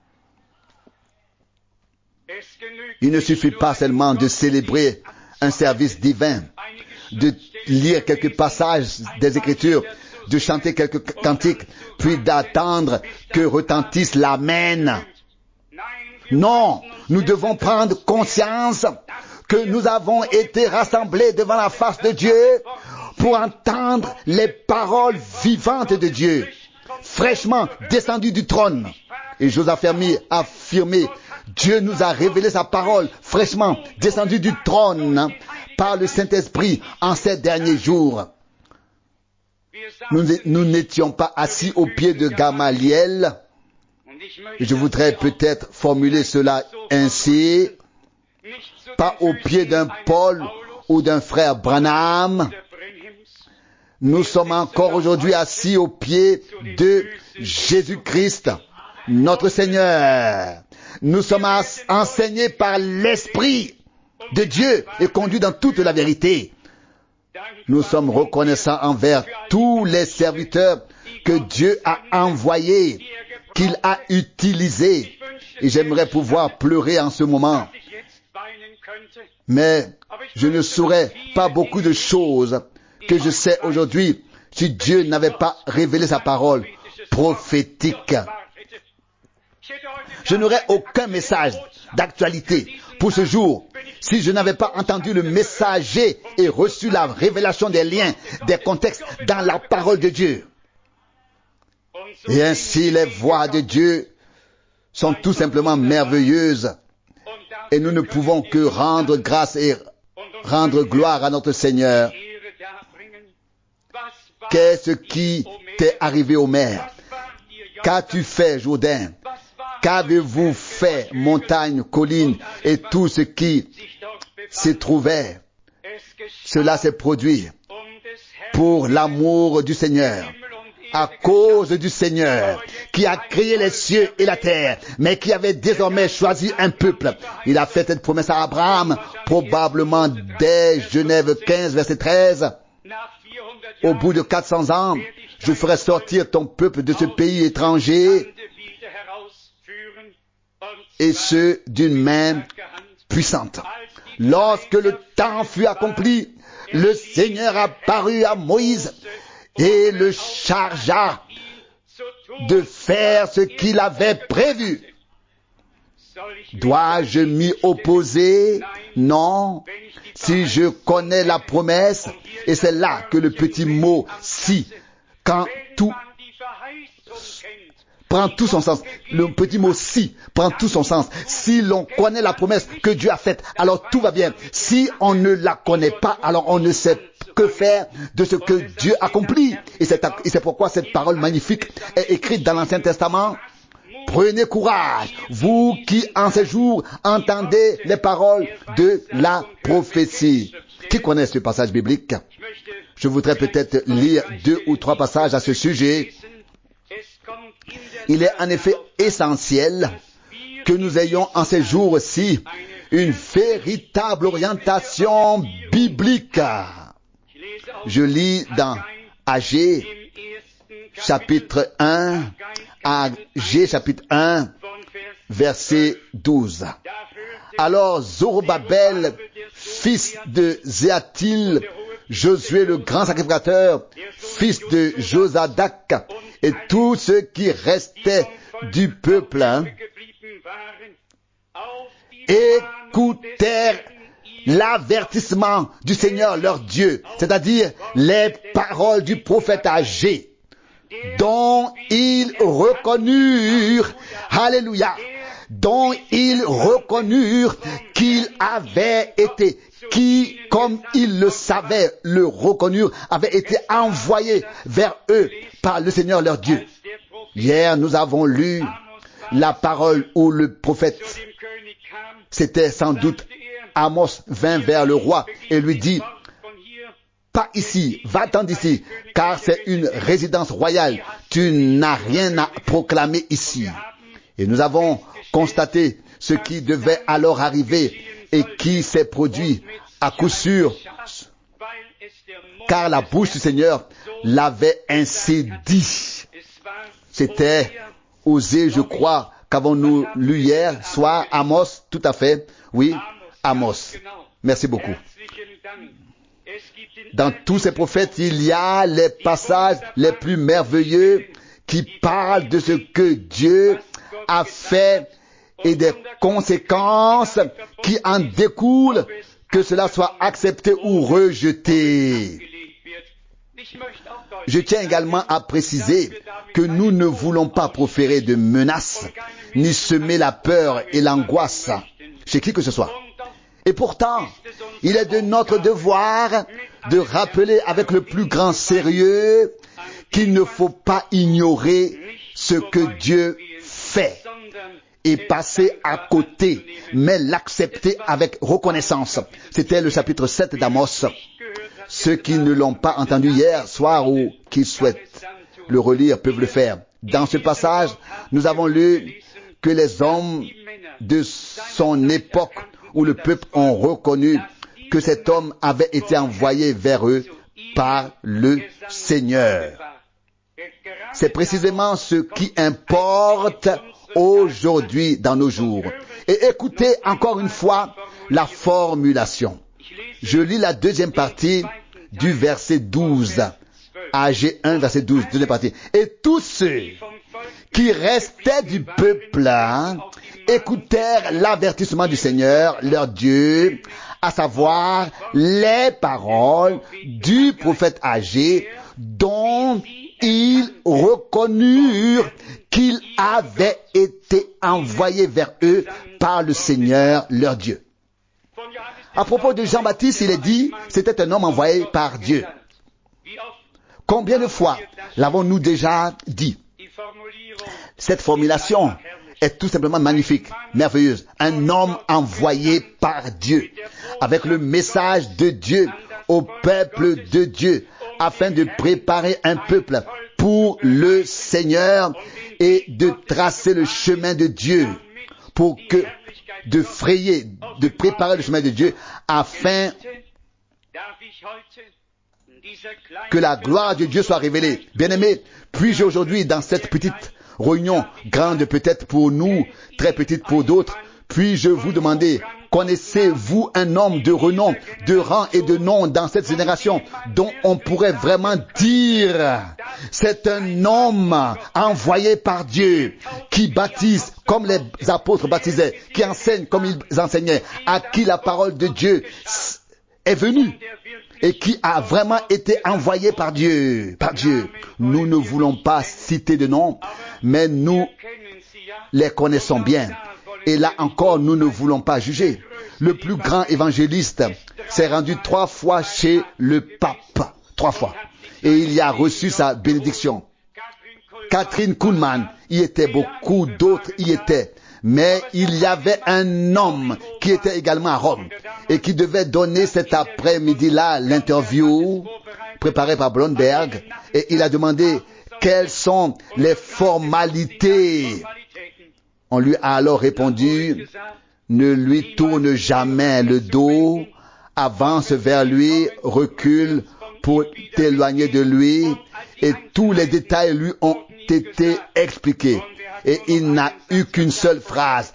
Il ne suffit pas seulement de célébrer un service divin, de lire quelques passages des Écritures, de chanter quelques cantiques, puis d'attendre que retentisse l'amen. Non, nous devons prendre conscience que nous avons été rassemblés devant la face de Dieu pour entendre les paroles vivantes de Dieu, fraîchement descendues du trône. Et j'ose affirmer, affirmer, Dieu nous a révélé sa parole fraîchement descendue du trône par le Saint-Esprit en ces derniers jours. Nous, nous n'étions pas assis au pied de Gamaliel. Je voudrais peut-être formuler cela ainsi. Pas au pied d'un Paul ou d'un frère Branham. Nous sommes encore aujourd'hui assis au pied de Jésus-Christ, notre Seigneur. Nous sommes enseignés par l'Esprit de Dieu et conduits dans toute la vérité. Nous sommes reconnaissants envers tous les serviteurs que Dieu a envoyés, qu'il a utilisés. Et j'aimerais pouvoir pleurer en ce moment. Mais je ne saurais pas beaucoup de choses que je sais aujourd'hui si Dieu n'avait pas révélé sa parole prophétique. Je n'aurais aucun message d'actualité pour ce jour si je n'avais pas entendu le messager et reçu la révélation des liens, des contextes dans la parole de Dieu. Et ainsi les voix de Dieu sont tout simplement merveilleuses et nous ne pouvons que rendre grâce et rendre gloire à notre Seigneur. Qu'est-ce qui t'est arrivé aux mers? Qu'as-tu fait, Jourdain? Qu'avez-vous fait, montagne, colline et tout ce qui s'y trouvait? Cela s'est produit pour l'amour du Seigneur, à cause du Seigneur, qui a créé les cieux et la terre, mais qui avait désormais choisi un peuple. Il a fait cette promesse à Abraham, probablement dès Genève quinze, verset treize. Au bout de quatre cents ans, je ferai sortir ton peuple de ce pays étranger, et ce d'une main puissante. Lorsque le temps fut accompli, le Seigneur apparut à Moïse et le chargea de faire ce qu'il avait prévu. Dois-je m'y opposer? Non. Si je connais la promesse, et c'est là que le petit mot « si », quand tout prend tout son sens. Le petit mot « si » prend tout son sens. Si l'on connaît la promesse que Dieu a faite, alors tout va bien. Si on ne la connaît pas, alors on ne sait que faire de ce que Dieu accomplit. Et c'est, et c'est pourquoi cette parole magnifique est écrite dans l'Ancien Testament. Prenez courage, vous qui en ces jours entendez les paroles de la prophétie. Qui connaît ce passage biblique? Je voudrais peut-être lire deux ou trois passages à ce sujet. Il est en effet essentiel que nous ayons en ces jours-ci une véritable orientation biblique. Je lis dans Agé, chapitre un, Agé, chapitre un, verset douze. Alors Zorobabel, fils de Zéatil, Josué le grand sacrificateur, fils de Josadak, et tous ceux qui restaient du peuple, hein, écoutèrent l'avertissement du Seigneur leur Dieu, c'est-à-dire les paroles du prophète Agé, dont ils reconnurent, alléluia, dont ils reconnurent qu'il avait été, qui, comme ils le savaient, le reconnurent, avait été envoyé vers eux par le Seigneur leur Dieu. Hier, nous avons lu la parole où le prophète, c'était sans doute Amos, vint vers le roi et lui dit, pas ici, va-t'en d'ici, car c'est une résidence royale, tu n'as rien à proclamer ici. Et nous avons constaté ce qui devait alors arriver et qui s'est produit à coup sûr, car la bouche du Seigneur l'avait ainsi dit. C'était Osée, je crois, qu'avons-nous lu hier soir, Amos, tout à fait, oui, Amos. Merci beaucoup. Dans tous ces prophètes, il y a les passages les plus merveilleux qui parlent de ce que Dieu a fait et des conséquences qui en découlent, que cela soit accepté ou rejeté. Je tiens également à préciser que nous ne voulons pas proférer de menaces, ni semer la peur et l'angoisse chez qui que ce soit. Et pourtant, il est de notre devoir de rappeler avec le plus grand sérieux qu'il ne faut pas ignorer ce que Dieu fait et passer à côté, mais l'accepter avec reconnaissance. C'était le chapitre sept d'Amos. Ceux qui ne l'ont pas entendu hier soir ou qui souhaitent le relire peuvent le faire. Dans ce passage, nous avons lu que les hommes de son époque où le peuple ont reconnu que cet homme avait été envoyé vers eux par le Seigneur. C'est précisément ce qui importe aujourd'hui dans nos jours. Et écoutez encore une fois la formulation. Je lis la deuxième partie du verset douze. Agé un, verset douze, deuxième partie. Et tous ceux qui restaient du peuple hein, écoutèrent l'avertissement du Seigneur, leur Dieu, à savoir les paroles du prophète Agé, dont ils reconnurent qu'il avait été envoyé vers eux par le Seigneur, leur Dieu. À propos de Jean-Baptiste, il est dit, c'était un homme envoyé par Dieu. Combien de fois l'avons-nous déjà dit? Cette formulation est tout simplement magnifique, merveilleuse. Un homme envoyé par Dieu, avec le message de Dieu au peuple de Dieu, afin de préparer un peuple pour le Seigneur et de tracer le chemin de Dieu, pour que, de frayer, de préparer le chemin de Dieu, afin que la gloire de Dieu soit révélée. Bien-aimés, puis-je aujourd'hui, dans cette petite réunion, grande peut-être pour nous, très petite pour d'autres, puis-je vous demander, connaissez-vous un homme de renom, de rang et de nom dans cette génération dont on pourrait vraiment dire, c'est un homme envoyé par Dieu, qui baptise comme les apôtres baptisaient, qui enseigne comme ils enseignaient, à qui la parole de Dieu est venue et qui a vraiment été envoyé par Dieu, par Dieu. Nous ne voulons pas citer de nom, mais nous les connaissons bien. Et là encore, nous ne voulons pas juger. Le plus grand évangéliste s'est rendu trois fois chez le pape. Trois fois. Et il y a reçu sa bénédiction. Catherine Kuhlman y était, beaucoup d'autres y étaient. Mais il y avait un homme qui était également à Rome et qui devait donner cet après-midi-là l'interview préparée par Blomberg. Et il a demandé quelles sont les formalités. On lui a alors répondu, ne lui tourne jamais le dos, avance vers lui, recule pour t'éloigner de lui, et tous les détails lui ont été expliqués. Et il n'a eu qu'une seule phrase.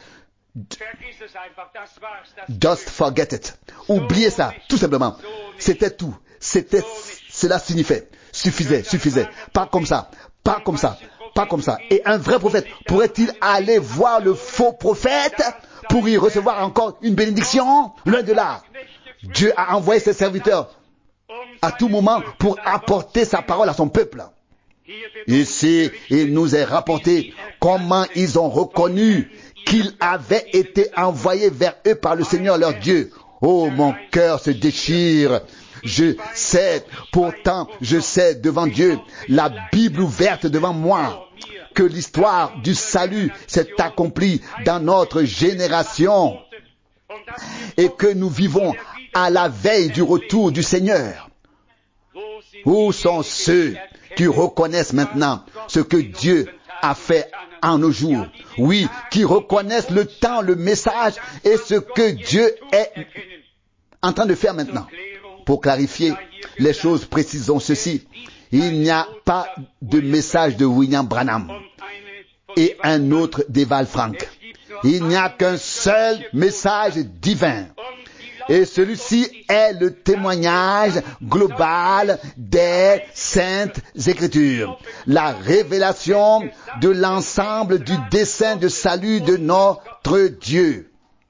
Just forget it. Oubliez ça, tout simplement. C'était tout. C'était, cela signifiait, suffisait, suffisait. Pas comme ça, pas comme ça. Pas comme ça. Et un vrai prophète, pourrait-il aller voir le faux prophète pour y recevoir encore une bénédiction? Loin de là. Dieu a envoyé ses serviteurs à tout moment pour apporter sa parole à son peuple. Ici, il nous est rapporté comment ils ont reconnu qu'il avait été envoyé vers eux par le Seigneur leur Dieu. Oh, mon cœur se déchire. Je sais, pourtant, je sais devant Dieu, la Bible ouverte devant moi, que l'histoire du salut s'est accomplie dans notre génération et que nous vivons à la veille du retour du Seigneur. Où sont ceux qui reconnaissent maintenant ce que Dieu a fait en nos jours? Oui, qui reconnaissent le temps, le message et ce que Dieu est en train de faire maintenant. Pour clarifier les choses, précisons ceci. Il n'y a pas de message de William Branham et un autre d'Eval Frank. Il n'y a qu'un seul message divin. Et celui-ci est le témoignage global des Saintes Écritures. La révélation de l'ensemble du dessein de salut de notre Dieu.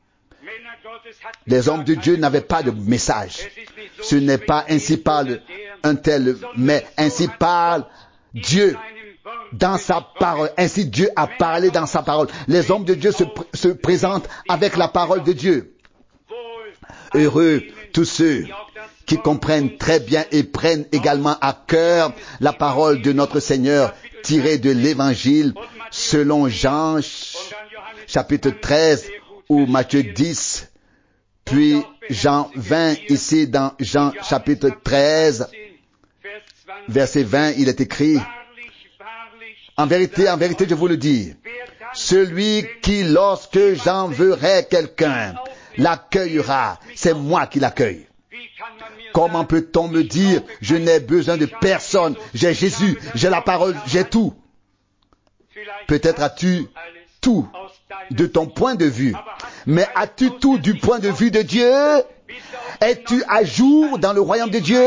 Les hommes de Dieu n'avaient pas de message. Ce n'est pas ainsi parle un tel, mais ainsi parle Dieu dans sa parole. Ainsi Dieu a parlé dans sa parole. Les hommes de Dieu se, pr- se présentent avec la parole de Dieu. Heureux tous ceux qui comprennent très bien et prennent également à cœur la parole de notre Seigneur tirée de l'Évangile selon Jean chapitre treize ou Matthieu dix. Puis Jean vingt, ici dans Jean chapitre treize, verset vingt, il est écrit, en vérité, en vérité, je vous le dis, celui qui, lorsque j'enverrai quelqu'un, l'accueillera, c'est moi qui l'accueille. Comment peut-on me dire, je n'ai besoin de personne, j'ai Jésus, j'ai la parole, j'ai tout. Peut-être as-tu tout de ton point de vue, mais as-tu tout du point de vue de Dieu? Es-tu à jour dans le royaume de Dieu?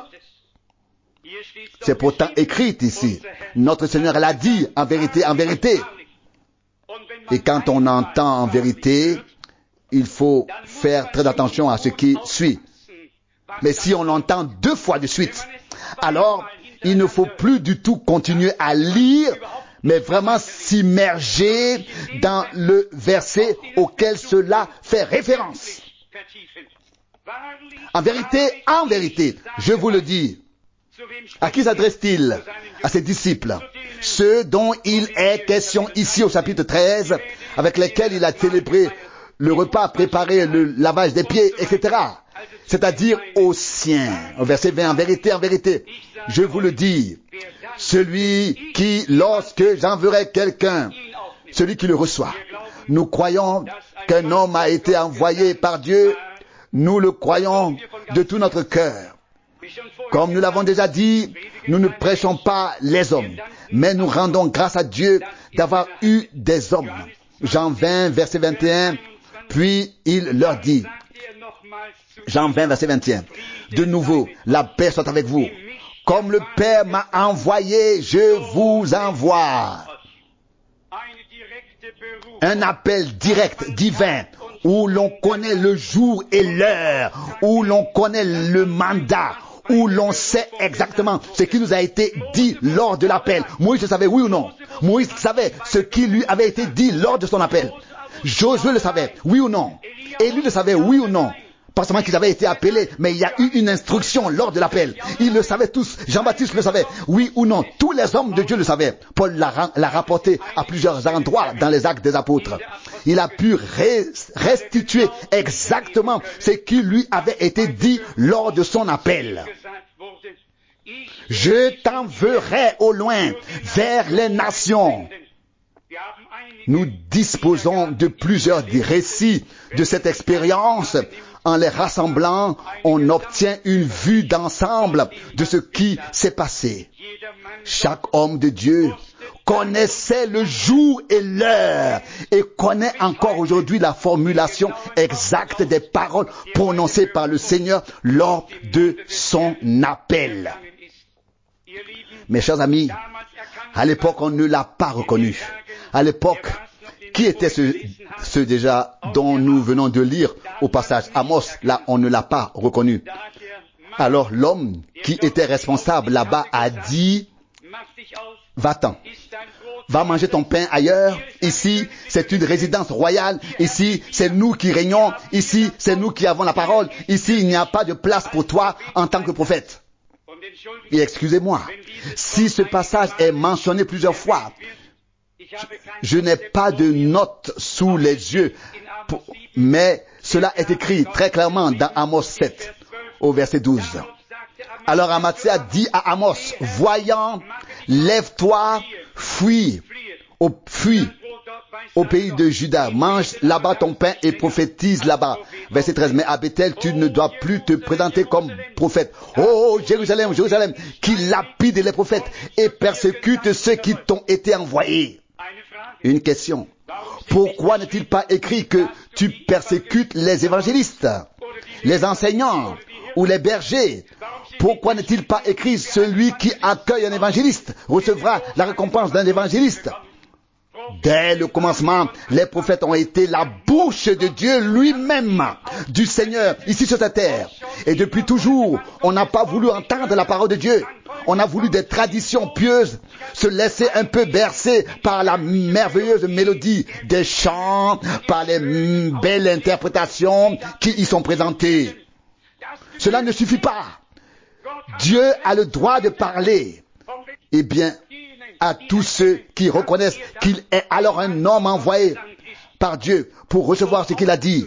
C'est pourtant écrit ici. Notre Seigneur l'a dit, en vérité, en vérité. Et quand on entend en vérité, il faut faire très attention à ce qui suit. Mais si on l'entend deux fois de suite, alors il ne faut plus du tout continuer à lire, mais vraiment s'immerger dans le verset auquel cela fait référence. En vérité, en vérité, je vous le dis. À qui s'adresse-t-il? À ses disciples. Ceux dont il est question ici au chapitre treize, avec lesquels il a célébré le repas, préparé le lavage des pieds, et cetera. c'est-à-dire aux siens. Au verset vingt, en vérité, en vérité, je vous le dis, celui qui, lorsque j'enverrai quelqu'un, celui qui le reçoit, nous croyons qu'un homme a été envoyé par Dieu, nous le croyons de tout notre cœur. Comme nous l'avons déjà dit, nous ne prêchons pas les hommes, mais nous rendons grâce à Dieu d'avoir eu des hommes. Jean vingt, verset vingt et un, puis il leur dit, Jean vingt, verset vingt et un, de nouveau, la paix soit avec vous. Comme le Père m'a envoyé, je vous envoie. Un appel direct, divin, où l'on connaît le jour et l'heure, où l'on connaît le mandat, où l'on sait exactement ce qui nous a été dit lors de l'appel. Moïse le savait, oui ou non? Moïse savait ce qui lui avait été dit lors de son appel. Josué le savait, oui ou non? Élie le savait, oui ou non? Pas seulement qu'ils avaient été appelés, mais il y a eu une instruction lors de l'appel. Ils le savaient tous. Jean-Baptiste le savait, oui ou non. Tous les hommes de Dieu le savaient. Paul l'a, l'a rapporté à plusieurs endroits dans les actes des apôtres. Il a pu restituer exactement ce qui lui avait été dit lors de son appel. Je t'enverrai au loin, vers les nations. Nous disposons de plusieurs récits de cette expérience. En les rassemblant, on obtient une vue d'ensemble de ce qui s'est passé. Chaque homme de Dieu connaissait le jour et l'heure et connaît encore aujourd'hui la formulation exacte des paroles prononcées par le Seigneur lors de son appel. Mes chers amis, à l'époque, on ne l'a pas reconnu. À l'époque, qui était ce, ce déjà dont nous venons de lire au passage Amos? Là, on ne l'a pas reconnu. Alors l'homme qui était responsable là-bas a dit, va-t'en, va manger ton pain ailleurs. Ici, c'est une résidence royale. Ici, c'est nous qui régnons. Ici, c'est nous qui avons la parole. Ici, il n'y a pas de place pour toi en tant que prophète. Et excusez-moi, si ce passage est mentionné plusieurs fois, je n'ai pas de notes sous les yeux, mais cela est écrit très clairement dans Amos sept, au verset douze. Alors Amathia dit à Amos, voyant, lève-toi, fuis, au, fuis au pays de Juda, mange là-bas ton pain et prophétise là-bas. Verset treize, mais à Bethel, tu ne dois plus te présenter comme prophète. Oh, Jérusalem, Jérusalem, qui lapide les prophètes et persécute ceux qui t'ont été envoyés. Une question. Pourquoi n'est-il pas écrit que tu persécutes les évangélistes, les enseignants ou les bergers? Pourquoi n'est-il pas écrit celui qui accueille un évangéliste recevra la récompense d'un évangéliste? Dès le commencement, les prophètes ont été la bouche de Dieu lui-même, du Seigneur, ici sur cette terre. Et depuis toujours, on n'a pas voulu entendre la parole de Dieu. On a voulu des traditions pieuses, se laisser un peu bercer par la merveilleuse mélodie des chants, par les belles interprétations qui y sont présentées. Cela ne suffit pas. Dieu a le droit de parler. Eh bien, à tous ceux qui reconnaissent qu'il est alors un homme envoyé par Dieu pour recevoir ce qu'il a dit.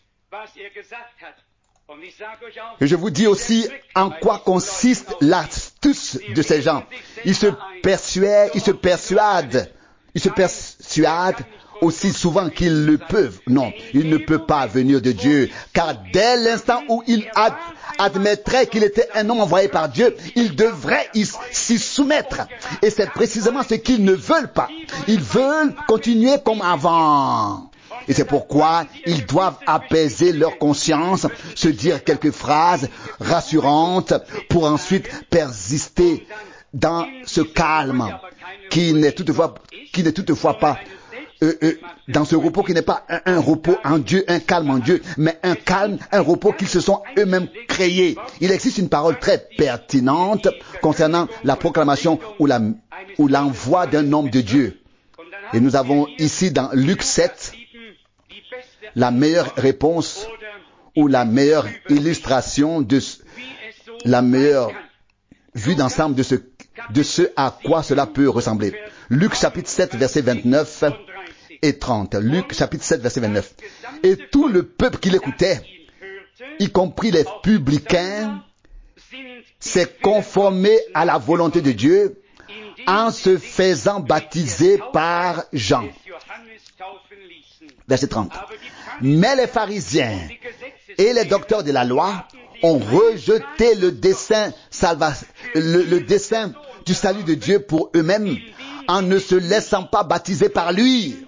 Et je vous dis aussi en quoi consiste l'astuce de ces gens. Ils se persuadent, ils se persuadent, ils se persuadent aussi souvent qu'ils le peuvent. Non, il ne peut pas venir de Dieu, car dès l'instant où il ad- admettrait qu'il était un homme envoyé par Dieu, il devrait s'y soumettre. Et c'est précisément ce qu'ils ne veulent pas. Ils veulent continuer comme avant. Et c'est pourquoi ils doivent apaiser leur conscience, se dire quelques phrases rassurantes pour ensuite persister dans ce calme qui n'est toutefois, qui n'est toutefois pas euh, euh, dans ce repos qui n'est pas un, un repos en Dieu, un calme en Dieu, mais un calme, un repos qu'ils se sont eux-mêmes créés. Il existe une parole très pertinente concernant la proclamation ou, la, ou l'envoi d'un homme de Dieu. Et nous avons ici dans Luc sept la meilleure réponse ou la meilleure illustration de la meilleure vue d'ensemble de ce, de ce à quoi cela peut ressembler. Luc chapitre sept verset vingt-neuf et trente. Luc chapitre sept verset vingt-neuf. Et tout le peuple qui l'écoutait y compris les publicains, s'est conformé à la volonté de Dieu en se faisant baptiser par Jean. Verset trente. Mais les pharisiens et les docteurs de la loi ont rejeté le dessein, salva, le, le dessein du salut de Dieu pour eux-mêmes en ne se laissant pas baptiser par lui.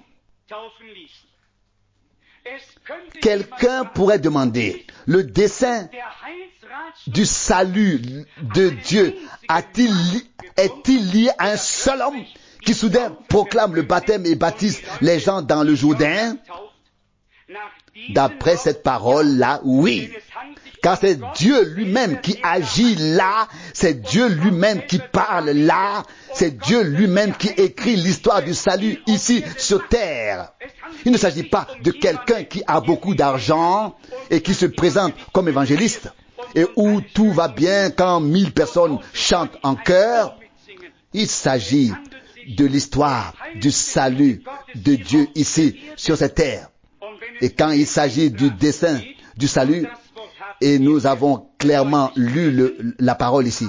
Quelqu'un pourrait demander, le dessein du salut de Dieu a-t-il, est-il lié à un seul homme qui soudain proclame le baptême et baptise les gens dans le Jourdain? D'après cette parole-là, oui. Car c'est Dieu lui-même qui agit là, c'est Dieu lui-même qui parle là, c'est Dieu lui-même qui écrit l'histoire du salut ici sur terre. Il ne s'agit pas de quelqu'un qui a beaucoup d'argent et qui se présente comme évangéliste et où tout va bien quand mille personnes chantent en chœur. Il s'agit de l'histoire du salut de Dieu ici sur cette terre. Et quand il s'agit du dessein du salut, et nous avons clairement lu le, la parole ici.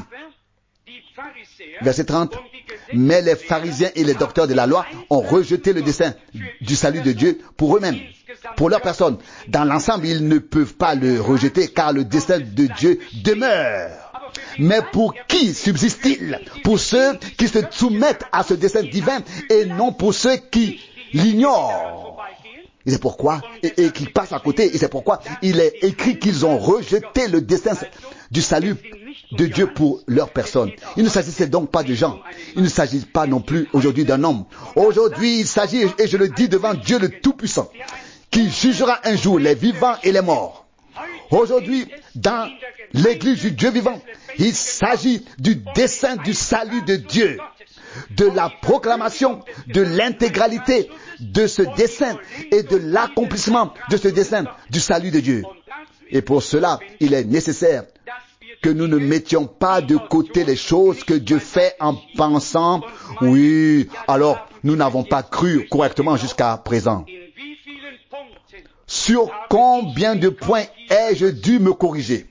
Verset trente. Mais les pharisiens et les docteurs de la loi ont rejeté le dessein du salut de Dieu pour eux-mêmes, pour leur personne. Dans l'ensemble, ils ne peuvent pas le rejeter car le dessein de Dieu demeure. Mais pour qui subsiste-t-il? Pour ceux qui se soumettent à ce dessein divin et non pour ceux qui l'ignorent. Et c'est pourquoi, et, et qui passent à côté, et c'est pourquoi il est écrit qu'ils ont rejeté le dessein du salut de Dieu pour leur personne. Il ne s'agissait donc pas de gens. Il ne s'agit pas non plus aujourd'hui d'un homme. Aujourd'hui, il s'agit, et je le dis devant Dieu le Tout-Puissant, qui jugera un jour les vivants et les morts. Aujourd'hui, dans l'église du Dieu vivant, il s'agit du dessein du salut de Dieu, de la proclamation de l'intégralité de ce dessein et de l'accomplissement de ce dessein du salut de Dieu. Et pour cela, il est nécessaire que nous ne mettions pas de côté les choses que Dieu fait en pensant, oui, alors nous n'avons pas cru correctement jusqu'à présent. Sur combien de points ai-je dû me corriger?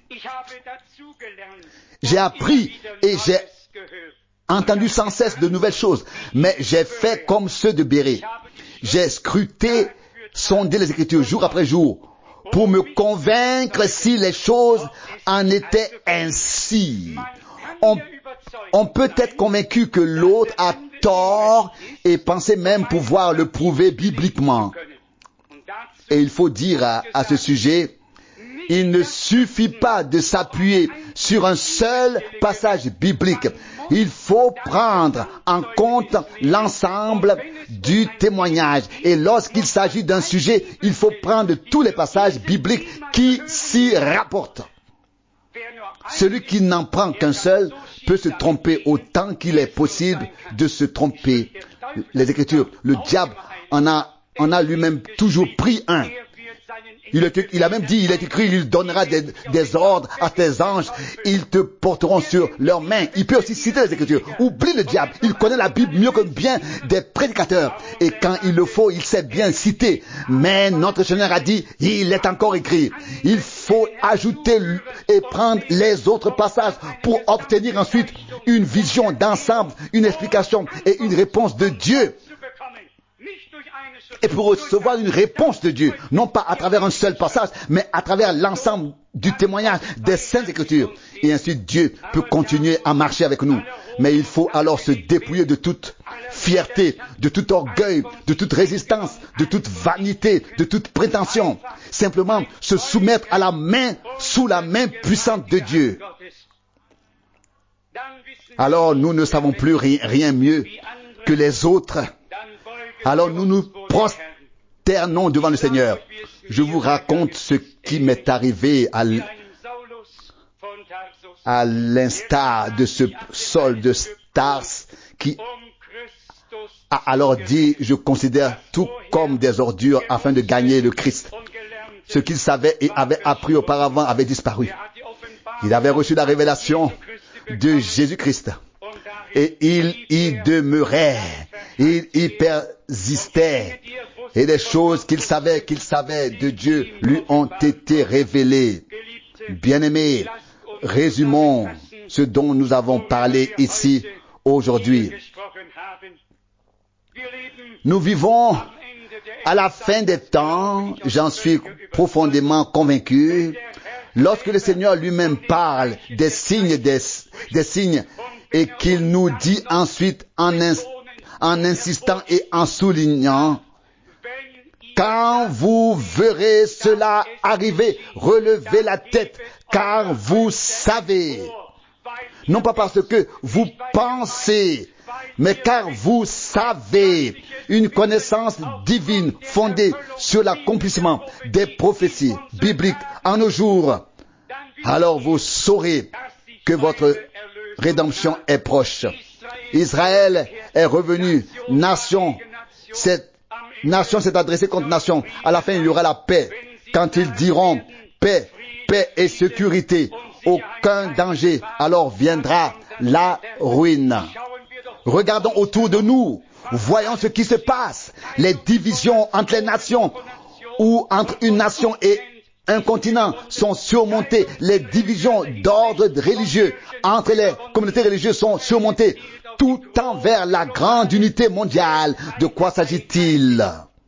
J'ai appris et j'ai entendu sans cesse de nouvelles choses, mais j'ai fait comme ceux de Bérée. J'ai scruté, sondé les Écritures jour après jour pour me convaincre si les choses en étaient ainsi. On, on peut être convaincu que l'autre a tort et penser même pouvoir le prouver bibliquement. Et il faut dire à, à ce sujet, il ne suffit pas de s'appuyer sur un seul passage biblique. Il faut prendre en compte l'ensemble du témoignage. Et lorsqu'il s'agit d'un sujet, il faut prendre tous les passages bibliques qui s'y rapportent. Celui qui n'en prend qu'un seul peut se tromper autant qu'il est possible de se tromper. Les Écritures, le diable en a, en a lui-même toujours pris un. Il, est, il a même dit, il est écrit, il donnera des, des ordres à tes anges, ils te porteront sur leurs mains. Il peut aussi citer les Écritures. Oublie le diable, il connaît la Bible mieux que bien des prédicateurs. Et quand il le faut, il sait bien citer. Mais notre Seigneur a dit, il est encore écrit. Il faut ajouter et prendre les autres passages pour obtenir ensuite une vision d'ensemble, une explication et une réponse de Dieu. Et pour recevoir une réponse de Dieu, non pas à travers un seul passage, mais à travers l'ensemble du témoignage des Saintes Écritures. Et ainsi Dieu peut continuer à marcher avec nous. Mais il faut alors se dépouiller de toute fierté, de tout orgueil, de toute résistance, de toute vanité, de toute prétention. Simplement se soumettre à la main, sous la main puissante de Dieu. Alors nous ne savons plus rien mieux que les autres. Alors nous nous prosternons devant le Seigneur. Je vous raconte ce qui m'est arrivé à, à l'instar de ce Saul de Stars qui a alors dit, je considère tout comme des ordures afin de gagner le Christ. Ce qu'il savait et avait appris auparavant avait disparu. Il avait reçu la révélation de Jésus-Christ. Et il y demeurait, il y persistait. Et les choses qu'il savait, qu'il savait de Dieu lui ont été révélées. Bien-aimés, résumons ce dont nous avons parlé ici aujourd'hui. Nous vivons à la fin des temps, j'en suis profondément convaincu, lorsque le Seigneur lui-même parle des signes, des, des signes, et qu'il nous dit ensuite en, ins, en insistant et en soulignant, quand vous verrez cela arriver, relevez la tête, car vous savez, non pas parce que vous pensez, mais car vous savez, une connaissance divine fondée sur l'accomplissement des prophéties bibliques en nos jours, alors vous saurez que votre rédemption est proche. Israël est revenu, nation, cette nation s'est adressée contre nation. À la fin, il y aura la paix. Quand ils diront paix, paix et sécurité, aucun danger, alors viendra la ruine. Regardons autour de nous, voyons ce qui se passe. Les divisions entre les nations ou entre une nation et un continent sont surmontées. Les divisions d'ordre religieux entre les communautés religieuses sont surmontées. Tout tend vers la grande unité mondiale. De quoi s'agit-il?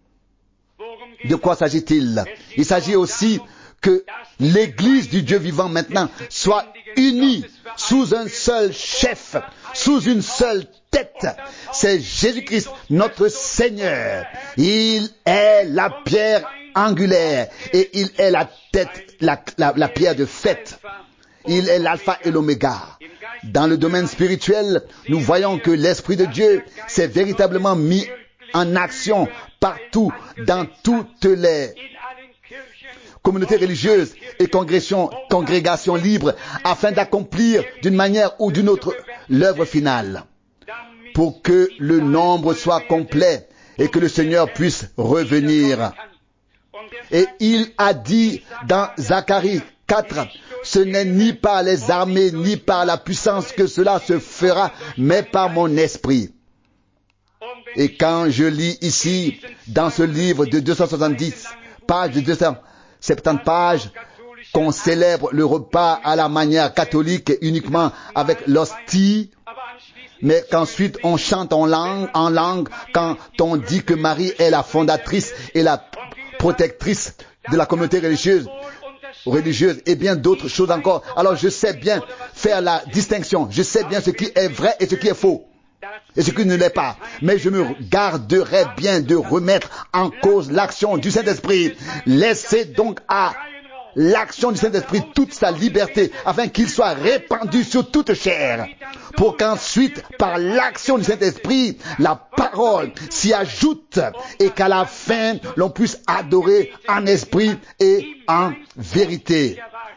De quoi s'agit-il? Il s'agit aussi que l'Église du Dieu vivant maintenant soit unie sous un seul chef, sous une seule tête. C'est Jésus-Christ, notre Seigneur. Il est la pierre angulaire et il est la tête, la, la, la pierre de fête. Il est l'alpha et l'oméga. Dans le domaine spirituel, nous voyons que l'Esprit de Dieu s'est véritablement mis en action partout, dans toutes les communautés religieuses et congrégations, congrégations libres, afin d'accomplir d'une manière ou d'une autre l'œuvre finale, pour que le nombre soit complet et que le Seigneur puisse revenir. Et il a dit dans Zacharie quatre, ce n'est ni par les armées ni par la puissance que cela se fera, mais par mon esprit. Et quand je lis ici, dans ce livre de deux cent soixante-dix pages, de deux cent soixante-dix pages, qu'on célèbre le repas à la manière catholique uniquement avec l'hostie, mais qu'ensuite on chante en langue, en langue, quand on dit que Marie est la fondatrice et la protectrice de la communauté religieuse, religieuse et bien d'autres choses encore. Alors je sais bien faire la distinction. Je sais bien ce qui est vrai et ce qui est faux. Et ce qui ne l'est pas. Mais je me garderai bien de remettre en cause l'action du Saint-Esprit. Laissez donc à l'action du Saint-Esprit toute sa liberté, afin qu'il soit répandu sur toute chair, pour qu'ensuite, par l'action du Saint-Esprit, la parole s'y ajoute et qu'à la fin, l'on puisse adorer en esprit et en vérité.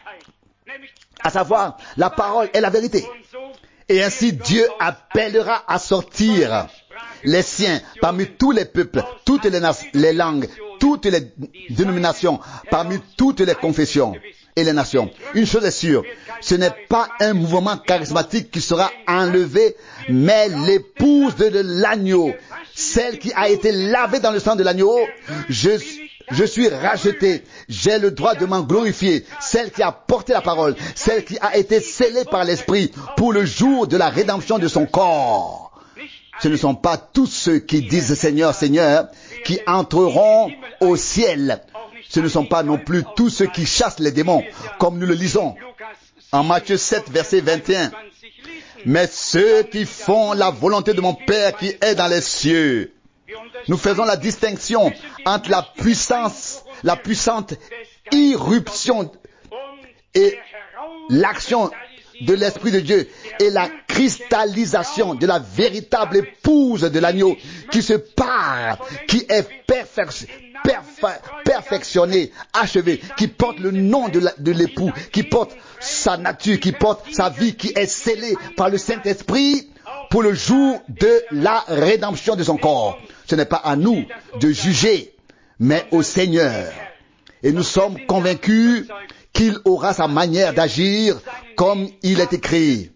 À savoir, la parole est la vérité. Et ainsi Dieu appellera à sortir les siens parmi tous les peuples, toutes les, les langues, toutes les dénominations, parmi toutes les confessions et les nations. Une chose est sûre, ce n'est pas un mouvement charismatique qui sera enlevé, mais l'épouse de l'agneau, celle qui a été lavée dans le sang de l'agneau, je Je suis racheté, j'ai le droit de m'en glorifier, celle qui a porté la parole, celle qui a été scellée par l'Esprit pour le jour de la rédemption de son corps. Ce ne sont pas tous ceux qui disent Seigneur, Seigneur, qui entreront au ciel. Ce ne sont pas non plus tous ceux qui chassent les démons, comme nous le lisons en Matthieu sept, verset vingt et un. Mais ceux qui font la volonté de mon Père qui est dans les cieux. Nous faisons la distinction entre la puissance, la puissante irruption et l'action de l'Esprit de Dieu et la cristallisation de la véritable épouse de l'agneau qui se part, qui est perfec- perfe- perfectionnée, achevée, qui porte le nom de, la, de l'époux, qui porte sa nature, qui porte sa vie, qui est scellée par le Saint-Esprit pour le jour de la rédemption de son corps. Ce n'est pas à nous de juger, mais au Seigneur. Et nous sommes convaincus qu'il aura sa manière d'agir comme il est écrit.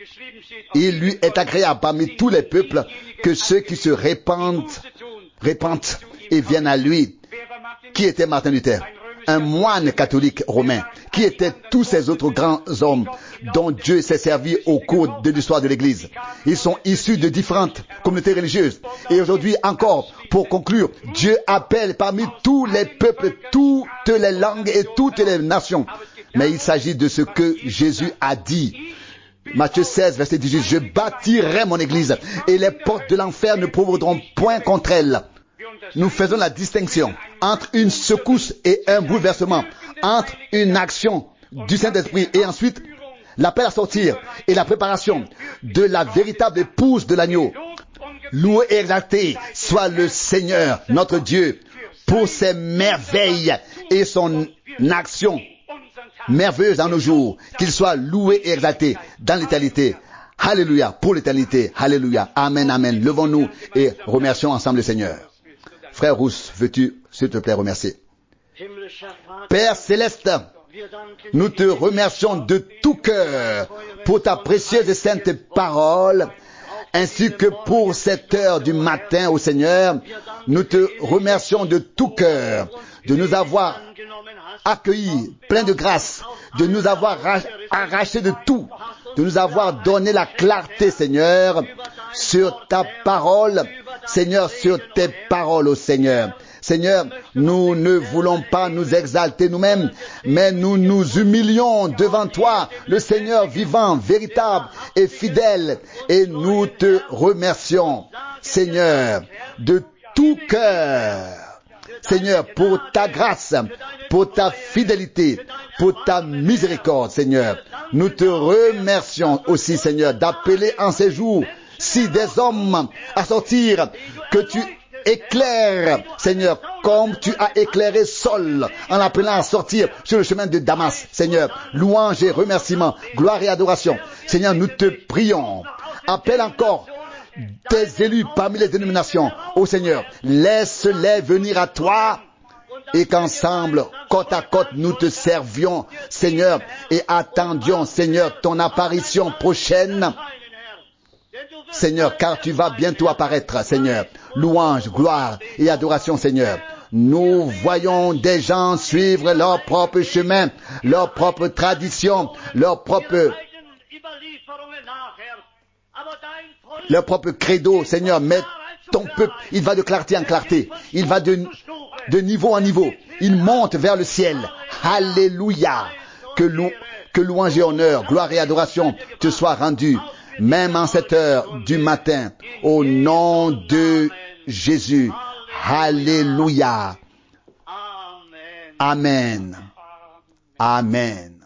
Il lui est agréable parmi tous les peuples que ceux qui se répandent, répandent et viennent à lui. Qui était Martin Luther? Un moine catholique romain. Qui étaient tous ces autres grands hommes dont Dieu s'est servi au cours de l'histoire de l'Église? Ils sont issus de différentes communautés religieuses. Et aujourd'hui encore, pour conclure, Dieu appelle parmi tous les peuples, toutes les langues et toutes les nations. Mais il s'agit de ce que Jésus a dit. Matthieu seize, verset dix-huit, « Je bâtirai mon Église et les portes de l'enfer ne prévaudront point contre elle. » Nous faisons la distinction entre une secousse et un bouleversement, entre une action du Saint-Esprit et ensuite l'appel à sortir et la préparation de la véritable épouse de l'agneau. Loué et exalté soit le Seigneur, notre Dieu, pour ses merveilles et son action merveilleuse dans nos jours. Qu'il soit loué et exalté dans l'éternité. Alléluia, pour l'éternité. Alléluia. Amen, amen. Levons-nous et remercions ensemble le Seigneur. Frère Rousse, veux-tu, s'il te plaît, remercier? Père Céleste, nous te remercions de tout cœur pour ta précieuse et sainte parole, ainsi que pour cette heure du matin au Seigneur. Nous te remercions de tout cœur de nous avoir accueillis plein de grâce, de nous avoir arraché de tout, de nous avoir donné la clarté, Seigneur, sur ta parole, Seigneur, sur tes paroles, ô Seigneur. Seigneur, nous ne voulons pas nous exalter nous-mêmes, mais nous nous humilions devant toi, le Seigneur vivant, véritable et fidèle, et nous te remercions, Seigneur, de tout cœur. Seigneur, pour ta grâce, pour ta fidélité, pour ta miséricorde, Seigneur. Nous te remercions aussi, Seigneur, d'appeler en ces jours, si des hommes à sortir, que tu éclaires, Seigneur, comme tu as éclairé Saul en l'appelant à sortir sur le chemin de Damas, Seigneur. Louange et remerciements, gloire et adoration. Seigneur, nous te prions. Appelle encore tes élus parmi les dénominations. Ô Seigneur, laisse-les venir à toi et qu'ensemble, côte à côte, nous te servions, Seigneur, et attendions, Seigneur, ton apparition prochaine. Seigneur, car tu vas bientôt apparaître, Seigneur. Louange, gloire et adoration, Seigneur. Nous voyons des gens suivre leur propre chemin, leur propre tradition, leur propre leur propre credo, Seigneur, mais ton peuple, il va de clarté en clarté, il va de, de niveau en niveau, il monte vers le ciel. Alléluia. Que, lou, que louange et honneur, gloire et adoration te soient rendus, même en cette heure du matin, au nom de Jésus. Alléluia. Amen. Amen.